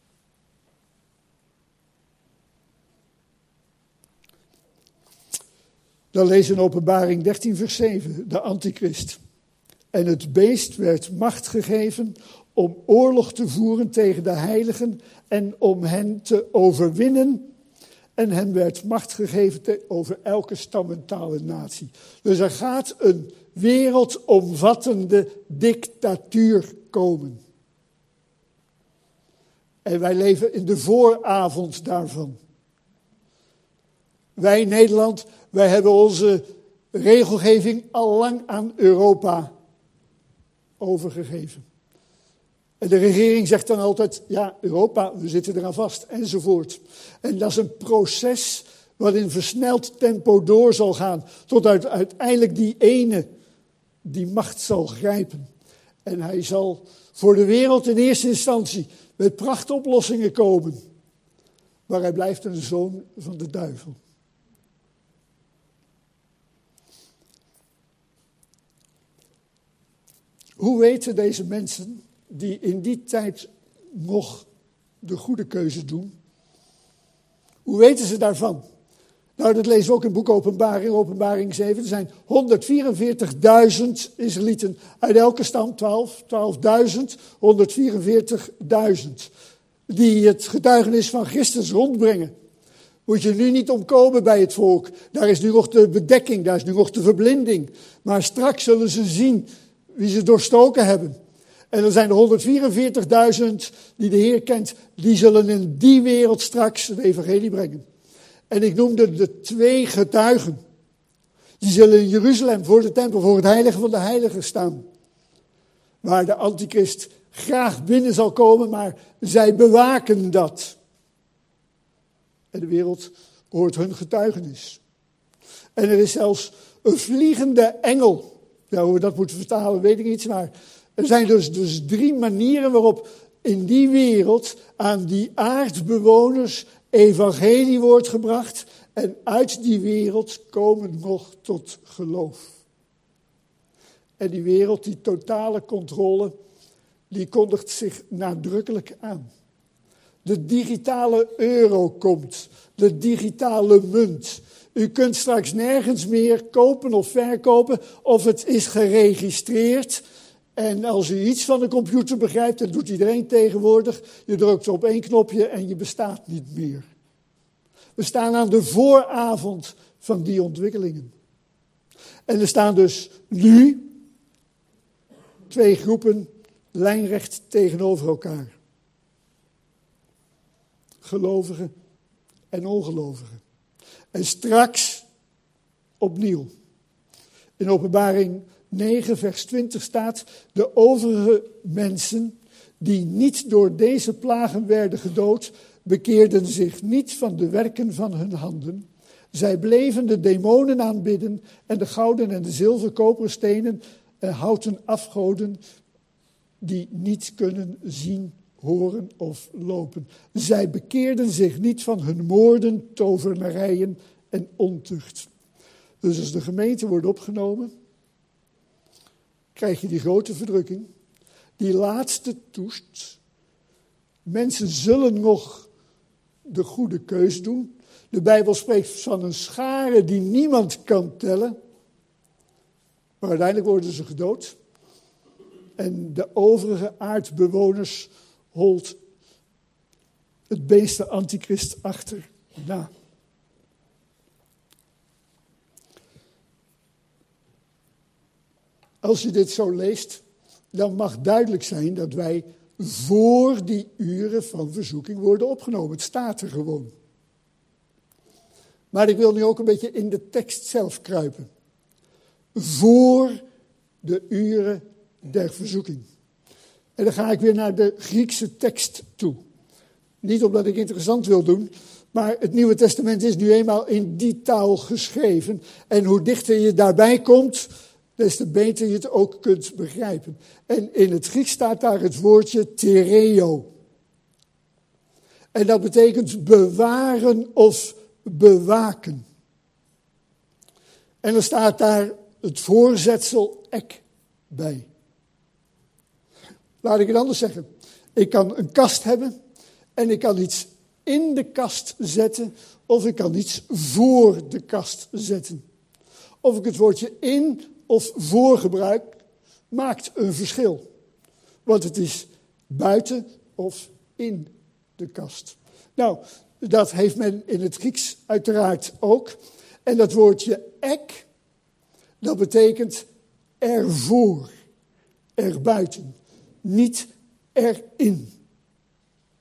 Dan lezen we in Openbaring 13 vers 7, de antichrist. En het beest werd macht gegeven om oorlog te voeren tegen de heiligen en om hen te overwinnen. En hem werd macht gegeven over elke stam en taal en natie. Dus er gaat een wereldomvattende dictatuur komen. En wij leven in de vooravond daarvan. Wij in Nederland, wij hebben onze regelgeving al lang aan Europa overgegeven. En de regering zegt dan altijd, ja, Europa, we zitten eraan vast, enzovoort. En dat is een proces wat in versneld tempo door zal gaan, tot uiteindelijk die ene die macht zal grijpen. En hij zal voor de wereld in eerste instantie met prachtoplossingen komen. Maar hij blijft een zoon van de duivel. Hoe weten deze mensen die in die tijd nog de goede keuze doen? Hoe weten ze daarvan? Nou, dat lezen we ook in het boek Openbaring, Openbaring 7. Er zijn 144.000 Israëlieten uit elke stam, 12.000, 144.000. Die het getuigenis van Christus rondbrengen. Moet je nu niet omkomen bij het volk. Daar is nu nog de bedekking, daar is nu nog de verblinding. Maar straks zullen ze zien wie ze doorstoken hebben. En er zijn er 144.000 die de Heer kent. Die zullen in die wereld straks het evangelie brengen. En ik noemde de 2 getuigen. Die zullen in Jeruzalem voor de tempel, voor het heilige van de heiligen staan. Waar de antichrist graag binnen zal komen, maar zij bewaken dat. En de wereld hoort hun getuigenis. En er is zelfs een vliegende engel. Ja, hoe we dat moeten vertalen, weet ik niet. Maar er zijn dus 3 manieren waarop in die wereld aan die aardbewoners evangelie wordt gebracht. En uit die wereld komen nog tot geloof. En die wereld, die totale controle, die kondigt zich nadrukkelijk aan. De digitale euro komt, de digitale munt. U kunt straks nergens meer kopen of verkopen of het is geregistreerd. En als u iets van de computer begrijpt, dat doet iedereen tegenwoordig. Je drukt op 1 knopje en je bestaat niet meer. We staan aan de vooravond van die ontwikkelingen. En er staan dus nu 2 groepen lijnrecht tegenover elkaar. Gelovigen en ongelovigen. En straks opnieuw. In Openbaring 9 vers 20 staat: de overige mensen die niet door deze plagen werden gedood, bekeerden zich niet van de werken van hun handen. Zij bleven de demonen aanbidden en de gouden en de zilver, koperen stenen en houten afgoden die niet kunnen zien, horen of lopen. Zij bekeerden zich niet van hun moorden, tovernarijen en ontucht. Dus als de gemeente wordt opgenomen, krijg je die grote verdrukking, die laatste toest. Mensen zullen nog de goede keus doen. De Bijbel spreekt van een schare die niemand kan tellen. Maar uiteindelijk worden ze gedood. En de overige aardbewoners holt het beest de antichrist achterna. Als je dit zo leest, dan mag duidelijk zijn dat wij voor die uren van verzoeking worden opgenomen. Het staat er gewoon. Maar ik wil nu ook een beetje in de tekst zelf kruipen. Voor de uren der verzoeking. En dan ga ik weer naar de Griekse tekst toe. Niet omdat ik interessant wil doen, maar het Nieuwe Testament is nu eenmaal in die taal geschreven. En hoe dichter je daarbij komt, des te beter je het ook kunt begrijpen. En in het Grieks staat daar het woordje tereo. En dat betekent bewaren of bewaken. En er staat daar het voorzetsel ek bij. Laat ik het anders zeggen. Ik kan een kast hebben en ik kan iets in de kast zetten of ik kan iets voor de kast zetten. Of ik het woordje in of voor gebruik, maakt een verschil. Want het is buiten of in de kast. Nou, dat heeft men in het Grieks uiteraard ook. En dat woordje ek, dat betekent ervoor, erbuiten, niet erin.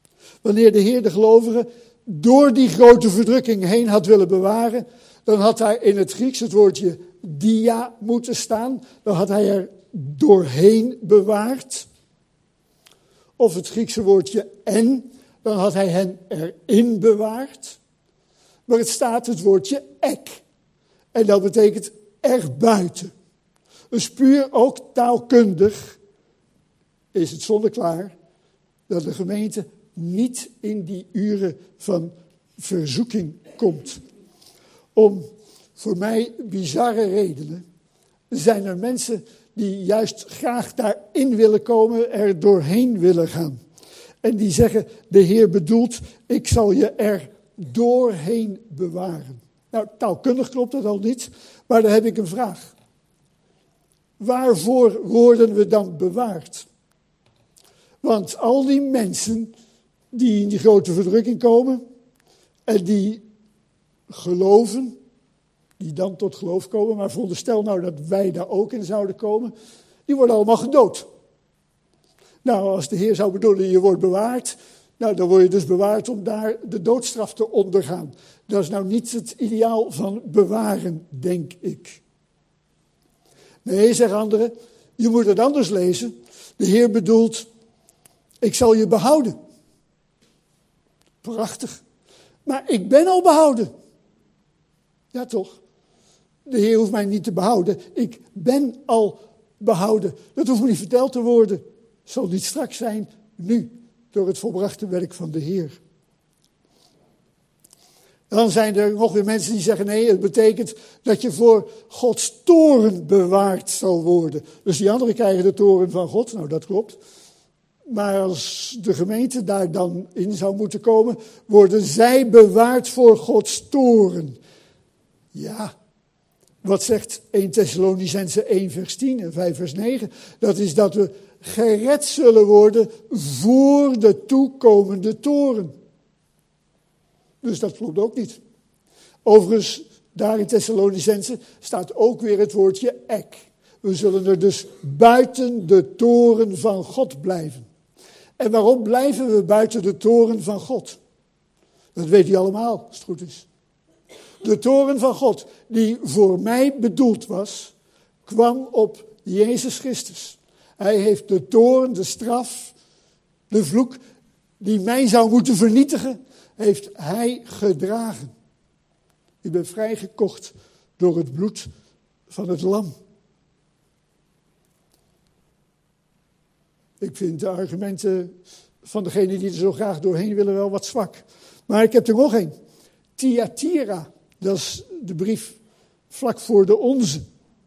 Wanneer de Heer de gelovigen door die grote verdrukking heen had willen bewaren, dan had daar in het Grieks het woordje dia moeten staan. Dan had hij er doorheen bewaard. Of het Griekse woordje en, dan had hij hen erin bewaard. Maar het staat het woordje ek. En dat betekent erbuiten. Dus puur ook taalkundig is het zonneklaar dat de gemeente niet in die uren van verzoeking komt. Om voor mij bizarre redenen zijn er mensen die juist graag daarin willen komen, er doorheen willen gaan. En die zeggen, de Heer bedoelt, ik zal je er doorheen bewaren. Nou, taalkundig klopt dat al niet, maar dan heb ik een vraag. Waarvoor worden we dan bewaard? Want al die mensen die in die grote verdrukking komen en die geloven, die dan tot geloof komen, maar veronderstel nou dat wij daar ook in zouden komen, die worden allemaal gedood. Nou, als de Heer zou bedoelen, je wordt bewaard, nou, dan word je dus bewaard om daar de doodstraf te ondergaan. Dat is nou niet het ideaal van bewaren, denk ik. Nee, zeggen anderen, je moet het anders lezen. De Heer bedoelt, ik zal je behouden. Prachtig. Maar ik ben al behouden. Ja, toch? De Heer hoeft mij niet te behouden. Ik ben al behouden. Dat hoeft me niet verteld te worden. Het zal niet straks zijn, nu, door het volbrachte werk van de Heer. Dan zijn er nog weer mensen die zeggen, nee, het betekent dat je voor Gods toorn bewaard zal worden. Dus die anderen krijgen de toorn van God, nou dat klopt. Maar als de gemeente daar dan in zou moeten komen, worden zij bewaard voor Gods toorn. Ja, wat zegt 1 Thessalonicenzen 1 vers 10 en 5 vers 9? Dat is dat we gered zullen worden voor de toekomende toorn. Dus dat klopt ook niet. Overigens, daar in Thessalonicenzen staat ook weer het woordje ek. We zullen er dus buiten de toren van God blijven. En waarom blijven we buiten de toren van God? Dat weet u allemaal, als het goed is. De toren van God, die voor mij bedoeld was, kwam op Jezus Christus. Hij heeft de toren, de straf, de vloek, die mij zou moeten vernietigen, heeft hij gedragen. Ik ben vrijgekocht door het bloed van het lam. Ik vind de argumenten van degenen die er zo graag doorheen willen wel wat zwak. Maar ik heb er nog een. Thyatira, dat is de brief vlak voor de onze.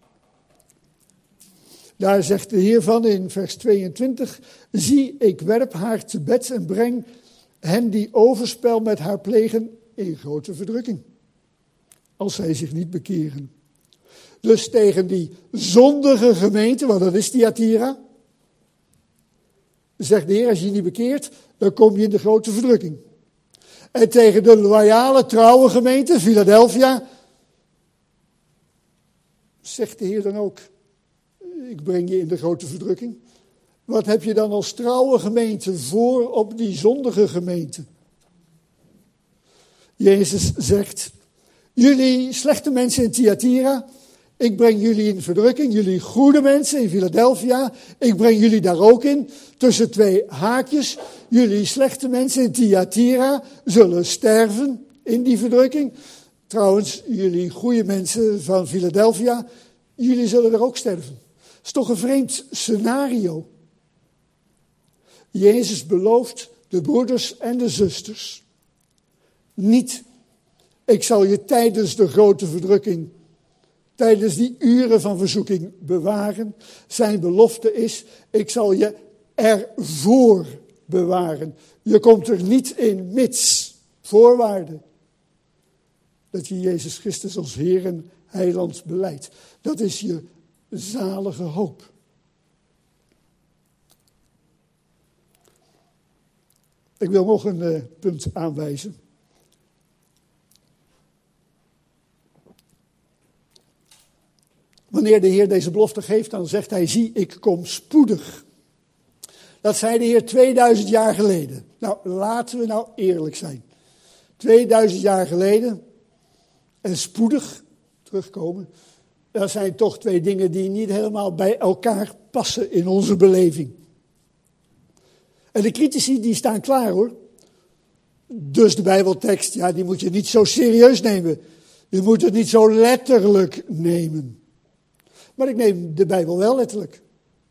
Daar zegt de Heer van in vers 22. Zie, ik werp haar te bed en breng hen die overspel met haar plegen in grote verdrukking. Als zij zich niet bekeren. Dus tegen die zondige gemeente, want dat is Thyatira, zegt de Heer, als je je niet bekeert, dan kom je in de grote verdrukking. En tegen de loyale, trouwe gemeente, Philadelphia, zegt de Heer dan ook, ik breng je in de grote verdrukking. Wat heb je dan als trouwe gemeente voor op die zondige gemeente? Jezus zegt, jullie slechte mensen in Thyatira, ik breng jullie in verdrukking. Jullie goede mensen in Philadelphia, ik breng jullie daar ook in. Tussen twee haakjes, jullie slechte mensen in Thyatira zullen sterven in die verdrukking. Trouwens, jullie goede mensen van Philadelphia, jullie zullen er ook sterven. Dat is toch een vreemd scenario. Jezus belooft de broeders en de zusters niet, ik zal je tijdens de grote verdrukking, tijdens die uren van verzoeking bewaren. Zijn belofte is, ik zal je ervoor bewaren. Je komt er niet in mits, voorwaarde, dat je Jezus Christus als Heer en Heiland belijdt. Dat is je zalige hoop. Ik wil nog een punt aanwijzen. Wanneer de Heer deze belofte geeft, dan zegt hij, zie, ik kom spoedig. Dat zei de Heer 2000 jaar geleden. Nou, laten we nou eerlijk zijn. 2000 jaar geleden en spoedig terugkomen. Dat zijn toch twee dingen die niet helemaal bij elkaar passen in onze beleving. En de critici die staan klaar hoor. Dus de Bijbeltekst, ja, die moet je niet zo serieus nemen. Je moet het niet zo letterlijk nemen. Maar ik neem de Bijbel wel letterlijk.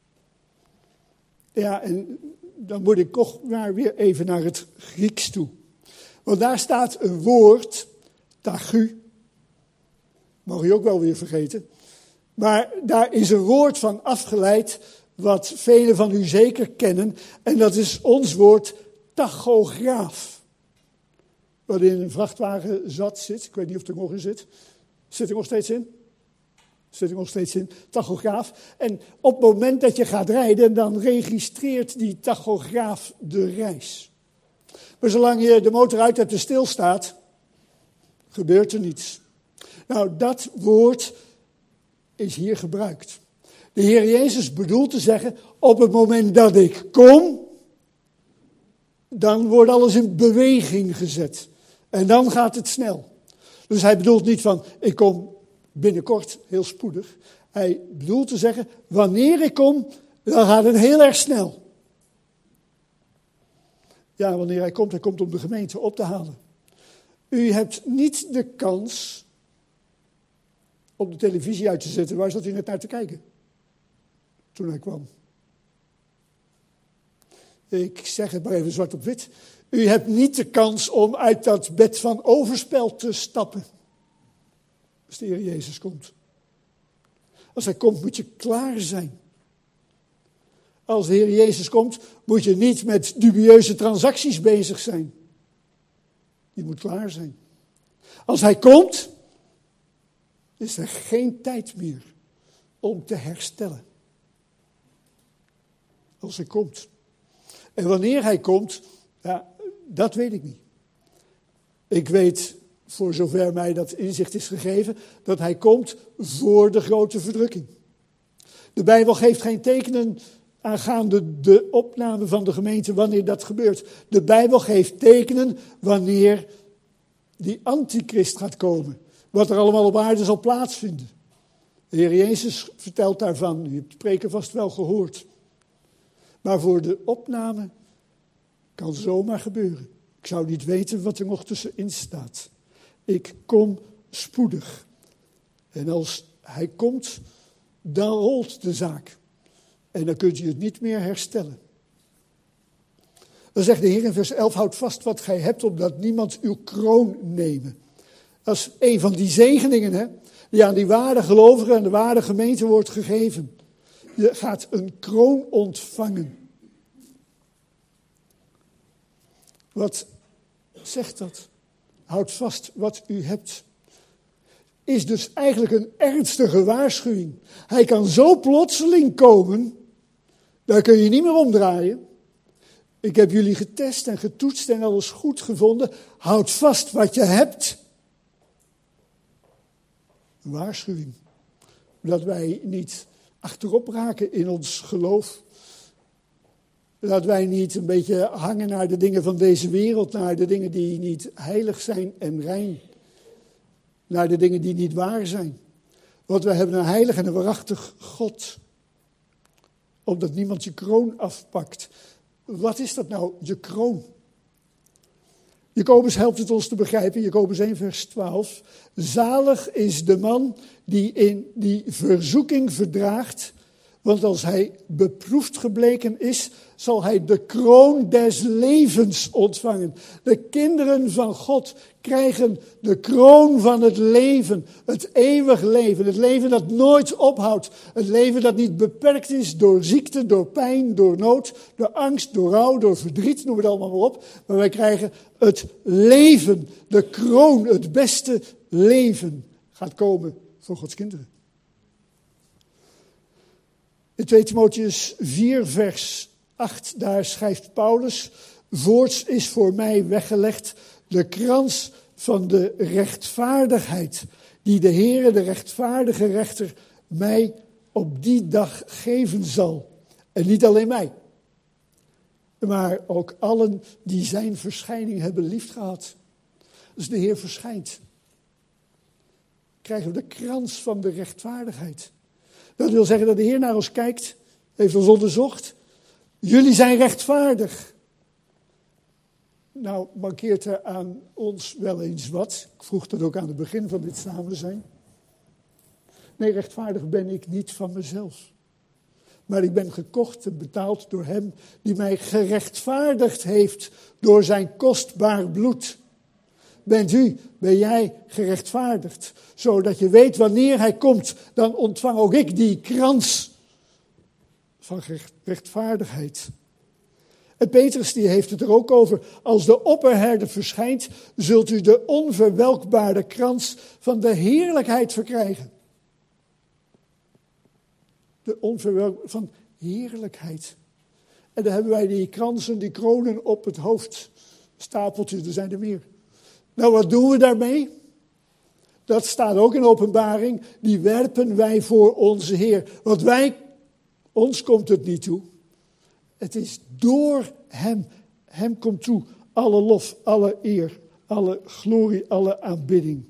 Ja, en dan moet ik toch maar weer even naar het Grieks toe. Want daar staat een woord, tagu. Mag je ook wel weer vergeten. Maar daar is een woord van afgeleid, wat velen van u zeker kennen. En dat is ons woord tachograaf. Wat in een vrachtwagen zit. Ik weet niet of het er nog in zit. Zit er nog steeds in? Zit er nog steeds in. Tachograaf. En op het moment dat je gaat rijden, dan registreert die tachograaf de reis. Maar zolang je de motor uit hebt en stilstaat, gebeurt er niets. Nou, dat woord is hier gebruikt. De Heer Jezus bedoelt te zeggen, op het moment dat ik kom, dan wordt alles in beweging gezet. En dan gaat het snel. Dus hij bedoelt niet van, ik kom binnenkort, heel spoedig. Hij bedoelt te zeggen, wanneer ik kom, dan gaat het heel erg snel. Ja, wanneer hij komt om de gemeente op te halen. U hebt niet de kans om de televisie uit te zetten. Waar zat u net naar te kijken? Toen hij kwam. Ik zeg het maar even zwart op wit. U hebt niet de kans om uit dat bed van overspel te stappen. Als de Heer Jezus komt. Als hij komt moet je klaar zijn. Als de Heer Jezus komt moet je niet met dubieuze transacties bezig zijn. Je moet klaar zijn. Als hij komt is er geen tijd meer om te herstellen. Als hij komt. En wanneer hij komt, ja, dat weet ik niet. Ik weet, voor zover mij dat inzicht is gegeven, dat hij komt voor de grote verdrukking. De Bijbel geeft geen tekenen aangaande de opname van de gemeente wanneer dat gebeurt. De Bijbel geeft tekenen wanneer die antichrist gaat komen. Wat er allemaal op aarde zal plaatsvinden. De Heer Jezus vertelt daarvan. U hebt het preken vast wel gehoord. Maar voor de opname kan zomaar gebeuren. Ik zou niet weten wat er nog tussenin staat. Ik kom spoedig. En als hij komt, dan rolt de zaak. En dan kunt u het niet meer herstellen. Dan zegt de Heer in vers 11, houd vast wat gij hebt, opdat niemand uw kroon nemen. Dat is een van die zegeningen, hè, die aan die ware gelovigen en de ware gemeente wordt gegeven. Je gaat een kroon ontvangen. Wat zegt dat? Houd vast wat u hebt. Is dus eigenlijk een ernstige waarschuwing. Hij kan zo plotseling komen, daar kun je niet meer omdraaien. Ik heb jullie getest en getoetst en alles goed gevonden. Houd vast wat je hebt. Een waarschuwing. Dat wij niet achterop raken in ons geloof. Dat wij niet een beetje hangen naar de dingen van deze wereld. Naar de dingen die niet heilig zijn en rein. Naar de dingen die niet waar zijn. Want wij hebben een heilig en een waarachtig God. Omdat niemand je kroon afpakt. Wat is dat nou, je kroon? Jacobus helpt het ons te begrijpen, Jacobus 1 vers 12. Zalig is de man die in die verzoeking verdraagt, want als hij beproefd gebleken is, zal hij de kroon des levens ontvangen. De kinderen van God krijgen de kroon van het leven, het eeuwig leven. Het leven dat nooit ophoudt. Het leven dat niet beperkt is door ziekte, door pijn, door nood, door angst, door rouw, door verdriet, noem het allemaal maar op. Maar wij krijgen het leven, de kroon, het beste leven gaat komen voor Gods kinderen. In 2 Timotheüs 4 vers 8, daar schrijft Paulus: voorts is voor mij weggelegd de krans van de rechtvaardigheid, die de Heere, de rechtvaardige rechter, mij op die dag geven zal. En niet alleen mij. maar ook allen die zijn verschijning hebben liefgehad. Dus de Heer verschijnt. Krijgen we de krans van de rechtvaardigheid. Dat wil zeggen dat de Heer naar ons kijkt, heeft ons onderzocht. Jullie zijn rechtvaardig. Nou, mankeert er aan ons wel eens wat. Ik vroeg dat ook aan het begin van dit samen zijn. Nee, rechtvaardig ben ik niet van mezelf. Maar ik ben gekocht en betaald door hem die mij gerechtvaardigd heeft door zijn kostbaar bloed. Ben jij gerechtvaardigd? Zodat je weet wanneer hij komt, dan ontvang ook ik die krans van rechtvaardigheid. En Petrus die heeft het er ook over. Als de opperherder verschijnt, zult u de onverwelkbare krans van de heerlijkheid verkrijgen. Van heerlijkheid. En dan hebben wij die kransen, die kronen op het hoofd. Stapeltjes, er zijn er meer. Nou, wat doen we daarmee? Dat staat ook in Openbaring. Die werpen wij voor onze Heer. Want ons komt het niet toe. Het is door hem. Hem komt toe alle lof, alle eer, alle glorie, alle aanbidding.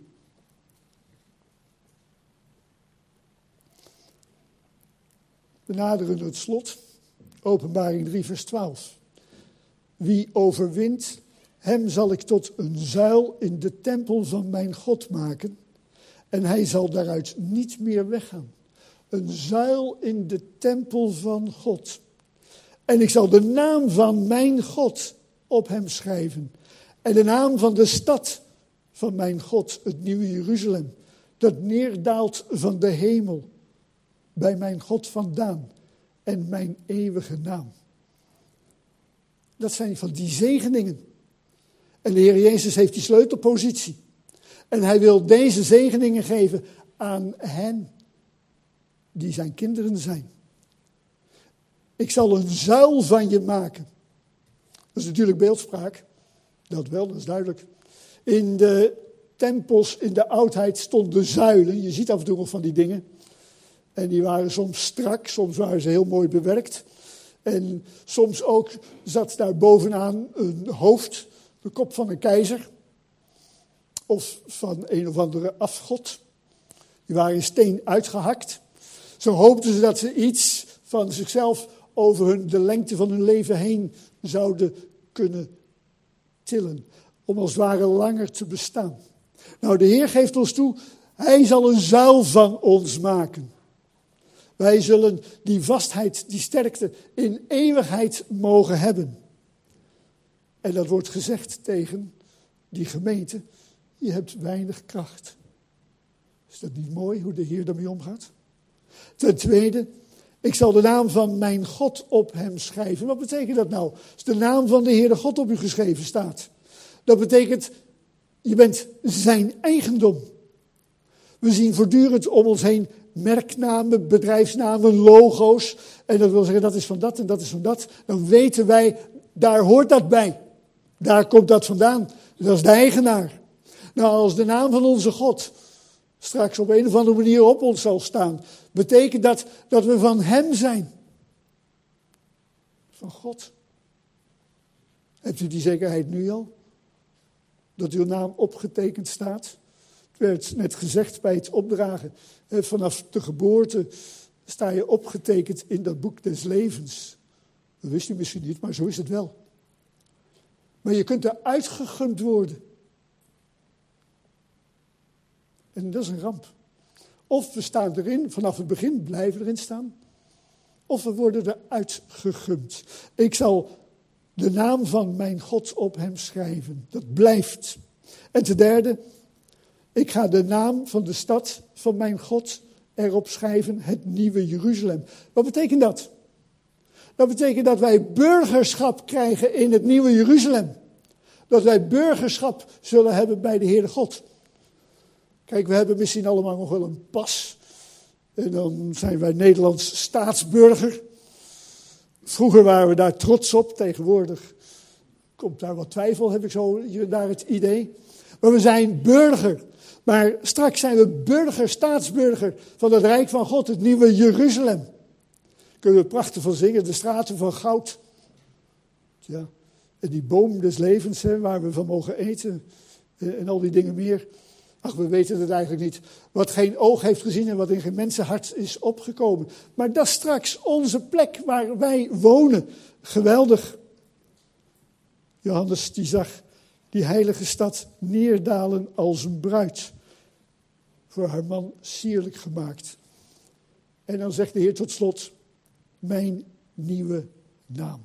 We naderen het slot. Openbaring 3 vers 12. Wie overwint, hem zal ik tot een zuil in de tempel van mijn God maken. En hij zal daaruit niet meer weggaan. Een zuil in de tempel van God. En ik zal de naam van mijn God op hem schrijven. En de naam van de stad van mijn God, het nieuwe Jeruzalem. Dat neerdaalt van de hemel. Bij mijn God vandaan. En mijn eeuwige naam. Dat zijn van die zegeningen. En de Heer Jezus heeft die sleutelpositie. En hij wil deze zegeningen geven aan hen die zijn kinderen zijn. Ik zal een zuil van je maken. Dat is natuurlijk beeldspraak. Dat wel, dat is duidelijk. In de tempels in de oudheid stonden zuilen. Je ziet af en toe nog van die dingen. En die waren soms strak, soms waren ze heel mooi bewerkt. En soms ook zat daar bovenaan een hoofd, de kop van een keizer. Of van een of andere afgod. Die waren in steen uitgehakt. Zo hoopten ze dat ze iets van zichzelf over de lengte van hun leven heen zouden kunnen tillen. Om als het ware langer te bestaan. Nou, de Heer geeft ons toe, hij zal een zuil van ons maken. Wij zullen die vastheid, die sterkte in eeuwigheid mogen hebben. En dat wordt gezegd tegen die gemeente, je hebt weinig kracht. Is dat niet mooi hoe de Heer daarmee omgaat? Ten tweede, ik zal de naam van mijn God op hem schrijven. Wat betekent dat nou? Als de naam van de Heere God op u geschreven staat. Dat betekent, je bent zijn eigendom. We zien voortdurend om ons heen merknamen, bedrijfsnamen, logo's. En dat wil zeggen, dat is van dat en dat is van dat. Dan weten wij, daar hoort dat bij. Daar komt dat vandaan. Dat is de eigenaar. Nou, als de naam van onze God straks op een of andere manier op ons zal staan, betekent dat dat we van hem zijn. Van God. Hebt u die zekerheid nu al? Dat uw naam opgetekend staat? Het werd net gezegd bij het opdragen. Vanaf de geboorte sta je opgetekend in dat boek des levens. Dat wist u misschien niet, maar zo is het wel. Maar je kunt er uitgegund worden. En dat is een ramp. Of we staan erin, vanaf het begin blijven erin staan. Of we worden eruit gegumd. Ik zal de naam van mijn God op hem schrijven. Dat blijft. En ten derde, ik ga de naam van de stad van mijn God erop schrijven, het nieuwe Jeruzalem. Wat betekent dat? Dat betekent dat wij burgerschap krijgen in het nieuwe Jeruzalem. Dat wij burgerschap zullen hebben bij de Heere God. Kijk, we hebben misschien allemaal nog wel een pas. En dan zijn wij Nederlands staatsburger. Vroeger waren we daar trots op. Tegenwoordig komt daar wat twijfel, heb ik zo daar het idee. Maar we zijn burger. Maar straks zijn we burger, staatsburger van het Rijk van God, het nieuwe Jeruzalem. Kunnen we prachtig van zingen, de straten van goud. Ja. En die boom des levens, hè, waar we van mogen eten en al die dingen meer. Ach, we weten het eigenlijk niet. Wat geen oog heeft gezien en wat in geen mensenhart is opgekomen. Maar dat is straks onze plek waar wij wonen. Geweldig. Johannes die zag die heilige stad neerdalen als een bruid. Voor haar man sierlijk gemaakt. En dan zegt de Heer tot slot, mijn nieuwe naam.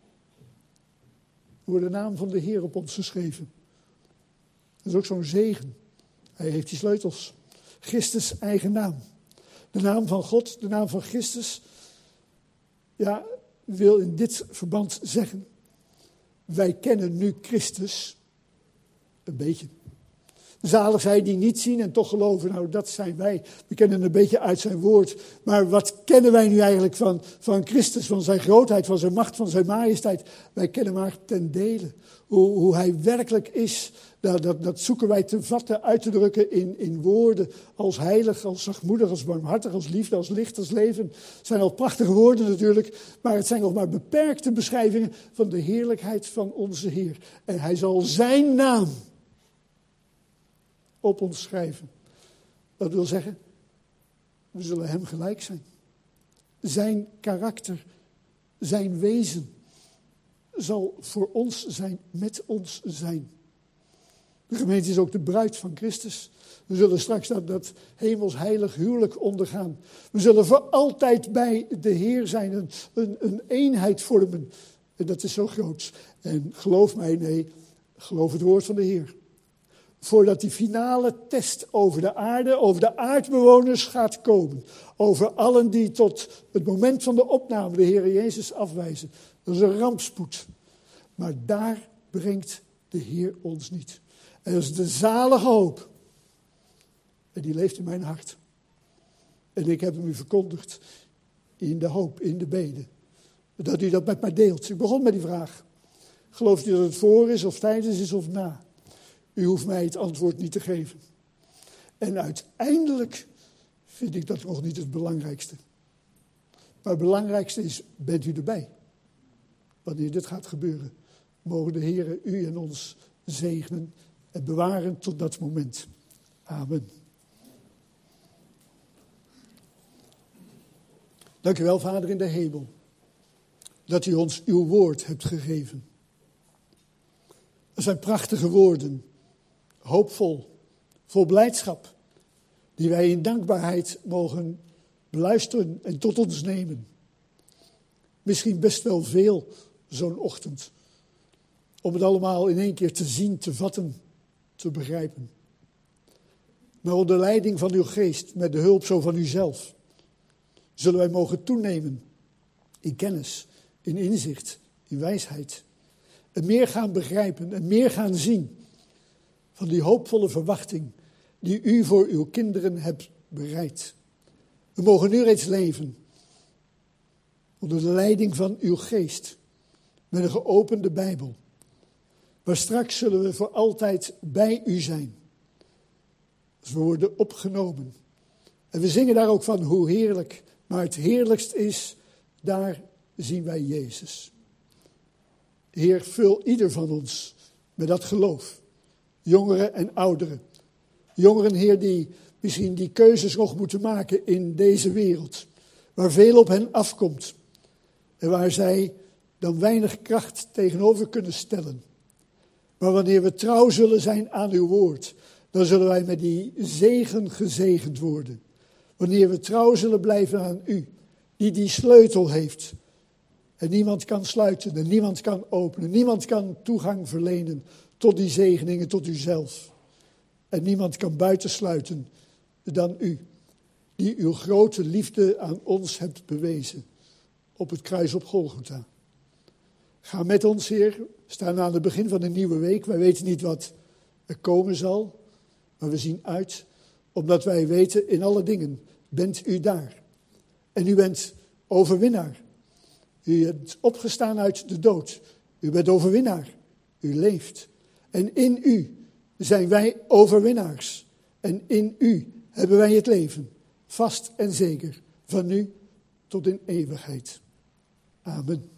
Er wordt de naam van de Heer op ons geschreven. Dat is ook zo'n zegen. Hij heeft die sleutels. Christus eigen naam. De naam van God, de naam van Christus. Ja, wil in dit verband zeggen. Wij kennen nu Christus. Een beetje. Zalig zij die niet zien en toch geloven. Nou, dat zijn wij. We kennen een beetje uit zijn woord. Maar wat kennen wij nu eigenlijk van Christus? Van zijn grootheid, van zijn macht, van zijn majesteit? Wij kennen maar ten dele. Hoe hij werkelijk is. Dat zoeken wij te vatten, uit te drukken in woorden. Als heilig, als zachtmoedig, als barmhartig, als liefde, als licht, als leven. Het zijn al prachtige woorden natuurlijk. Maar het zijn nog maar beperkte beschrijvingen van de heerlijkheid van onze Heer. En hij zal zijn naam op ons schrijven. Dat wil zeggen, we zullen hem gelijk zijn. Zijn karakter, zijn wezen zal voor ons zijn, met ons zijn. De gemeente is ook de bruid van Christus. We zullen straks dat hemels heilig huwelijk ondergaan. We zullen voor altijd bij de Heer zijn, een eenheid vormen. En dat is zo groot. En geloof mij, nee, geloof het woord van de Heer. Voordat die finale test over de aarde, over de aardbewoners gaat komen. Over allen die tot het moment van de opname de Heer Jezus afwijzen. Dat is een rampspoed. Maar daar brengt de Heer ons niet. En dat is de zalige hoop. En die leeft in mijn hart. En ik heb hem u verkondigd in de hoop, in de bede. Dat u dat met mij deelt. Ik begon met die vraag. Gelooft u dat het voor is, of tijdens is, of na? U hoeft mij het antwoord niet te geven. En uiteindelijk vind ik dat nog niet het belangrijkste. Maar het belangrijkste is, bent u erbij? Wanneer dit gaat gebeuren, mogen de Heer u en ons zegenen en bewaren tot dat moment. Amen. Dank u wel, Vader in de hemel, dat u ons uw woord hebt gegeven. Dat zijn prachtige woorden, hoopvol, vol blijdschap, die wij in dankbaarheid mogen beluisteren en tot ons nemen. Misschien best wel veel zo'n ochtend, om het allemaal in één keer te zien, te vatten, te begrijpen. Maar onder leiding van uw geest, met de hulp zo van uzelf, zullen wij mogen toenemen in kennis, in inzicht, in wijsheid. En meer gaan begrijpen en meer gaan zien van die hoopvolle verwachting die u voor uw kinderen hebt bereid. We mogen nu reeds leven onder de leiding van uw geest, met een geopende Bijbel. Maar straks zullen we voor altijd bij u zijn. Dus we worden opgenomen. En we zingen daar ook van hoe heerlijk, maar het heerlijkst is, daar zien wij Jezus. Heer, vul ieder van ons met dat geloof. Jongeren en ouderen. Jongeren, Heer, die misschien die keuzes nog moeten maken in deze wereld. Waar veel op hen afkomt. En waar zij dan weinig kracht tegenover kunnen stellen. Maar wanneer we trouw zullen zijn aan uw woord, dan zullen wij met die zegen gezegend worden. Wanneer we trouw zullen blijven aan u, die die sleutel heeft. En niemand kan sluiten en niemand kan openen. Niemand kan toegang verlenen tot die zegeningen, tot uzelf. En niemand kan buitensluiten dan u, die uw grote liefde aan ons hebt bewezen op het kruis op Golgotha. Ga met ons, Heer. We staan aan het begin van een nieuwe week. Wij weten niet wat er komen zal, maar we zien uit, omdat wij weten in alle dingen bent u daar. En u bent overwinnaar. U bent opgestaan uit de dood. U bent overwinnaar. U leeft. En in u zijn wij overwinnaars. En in u hebben wij het leven. Vast en zeker. Van nu tot in eeuwigheid. Amen.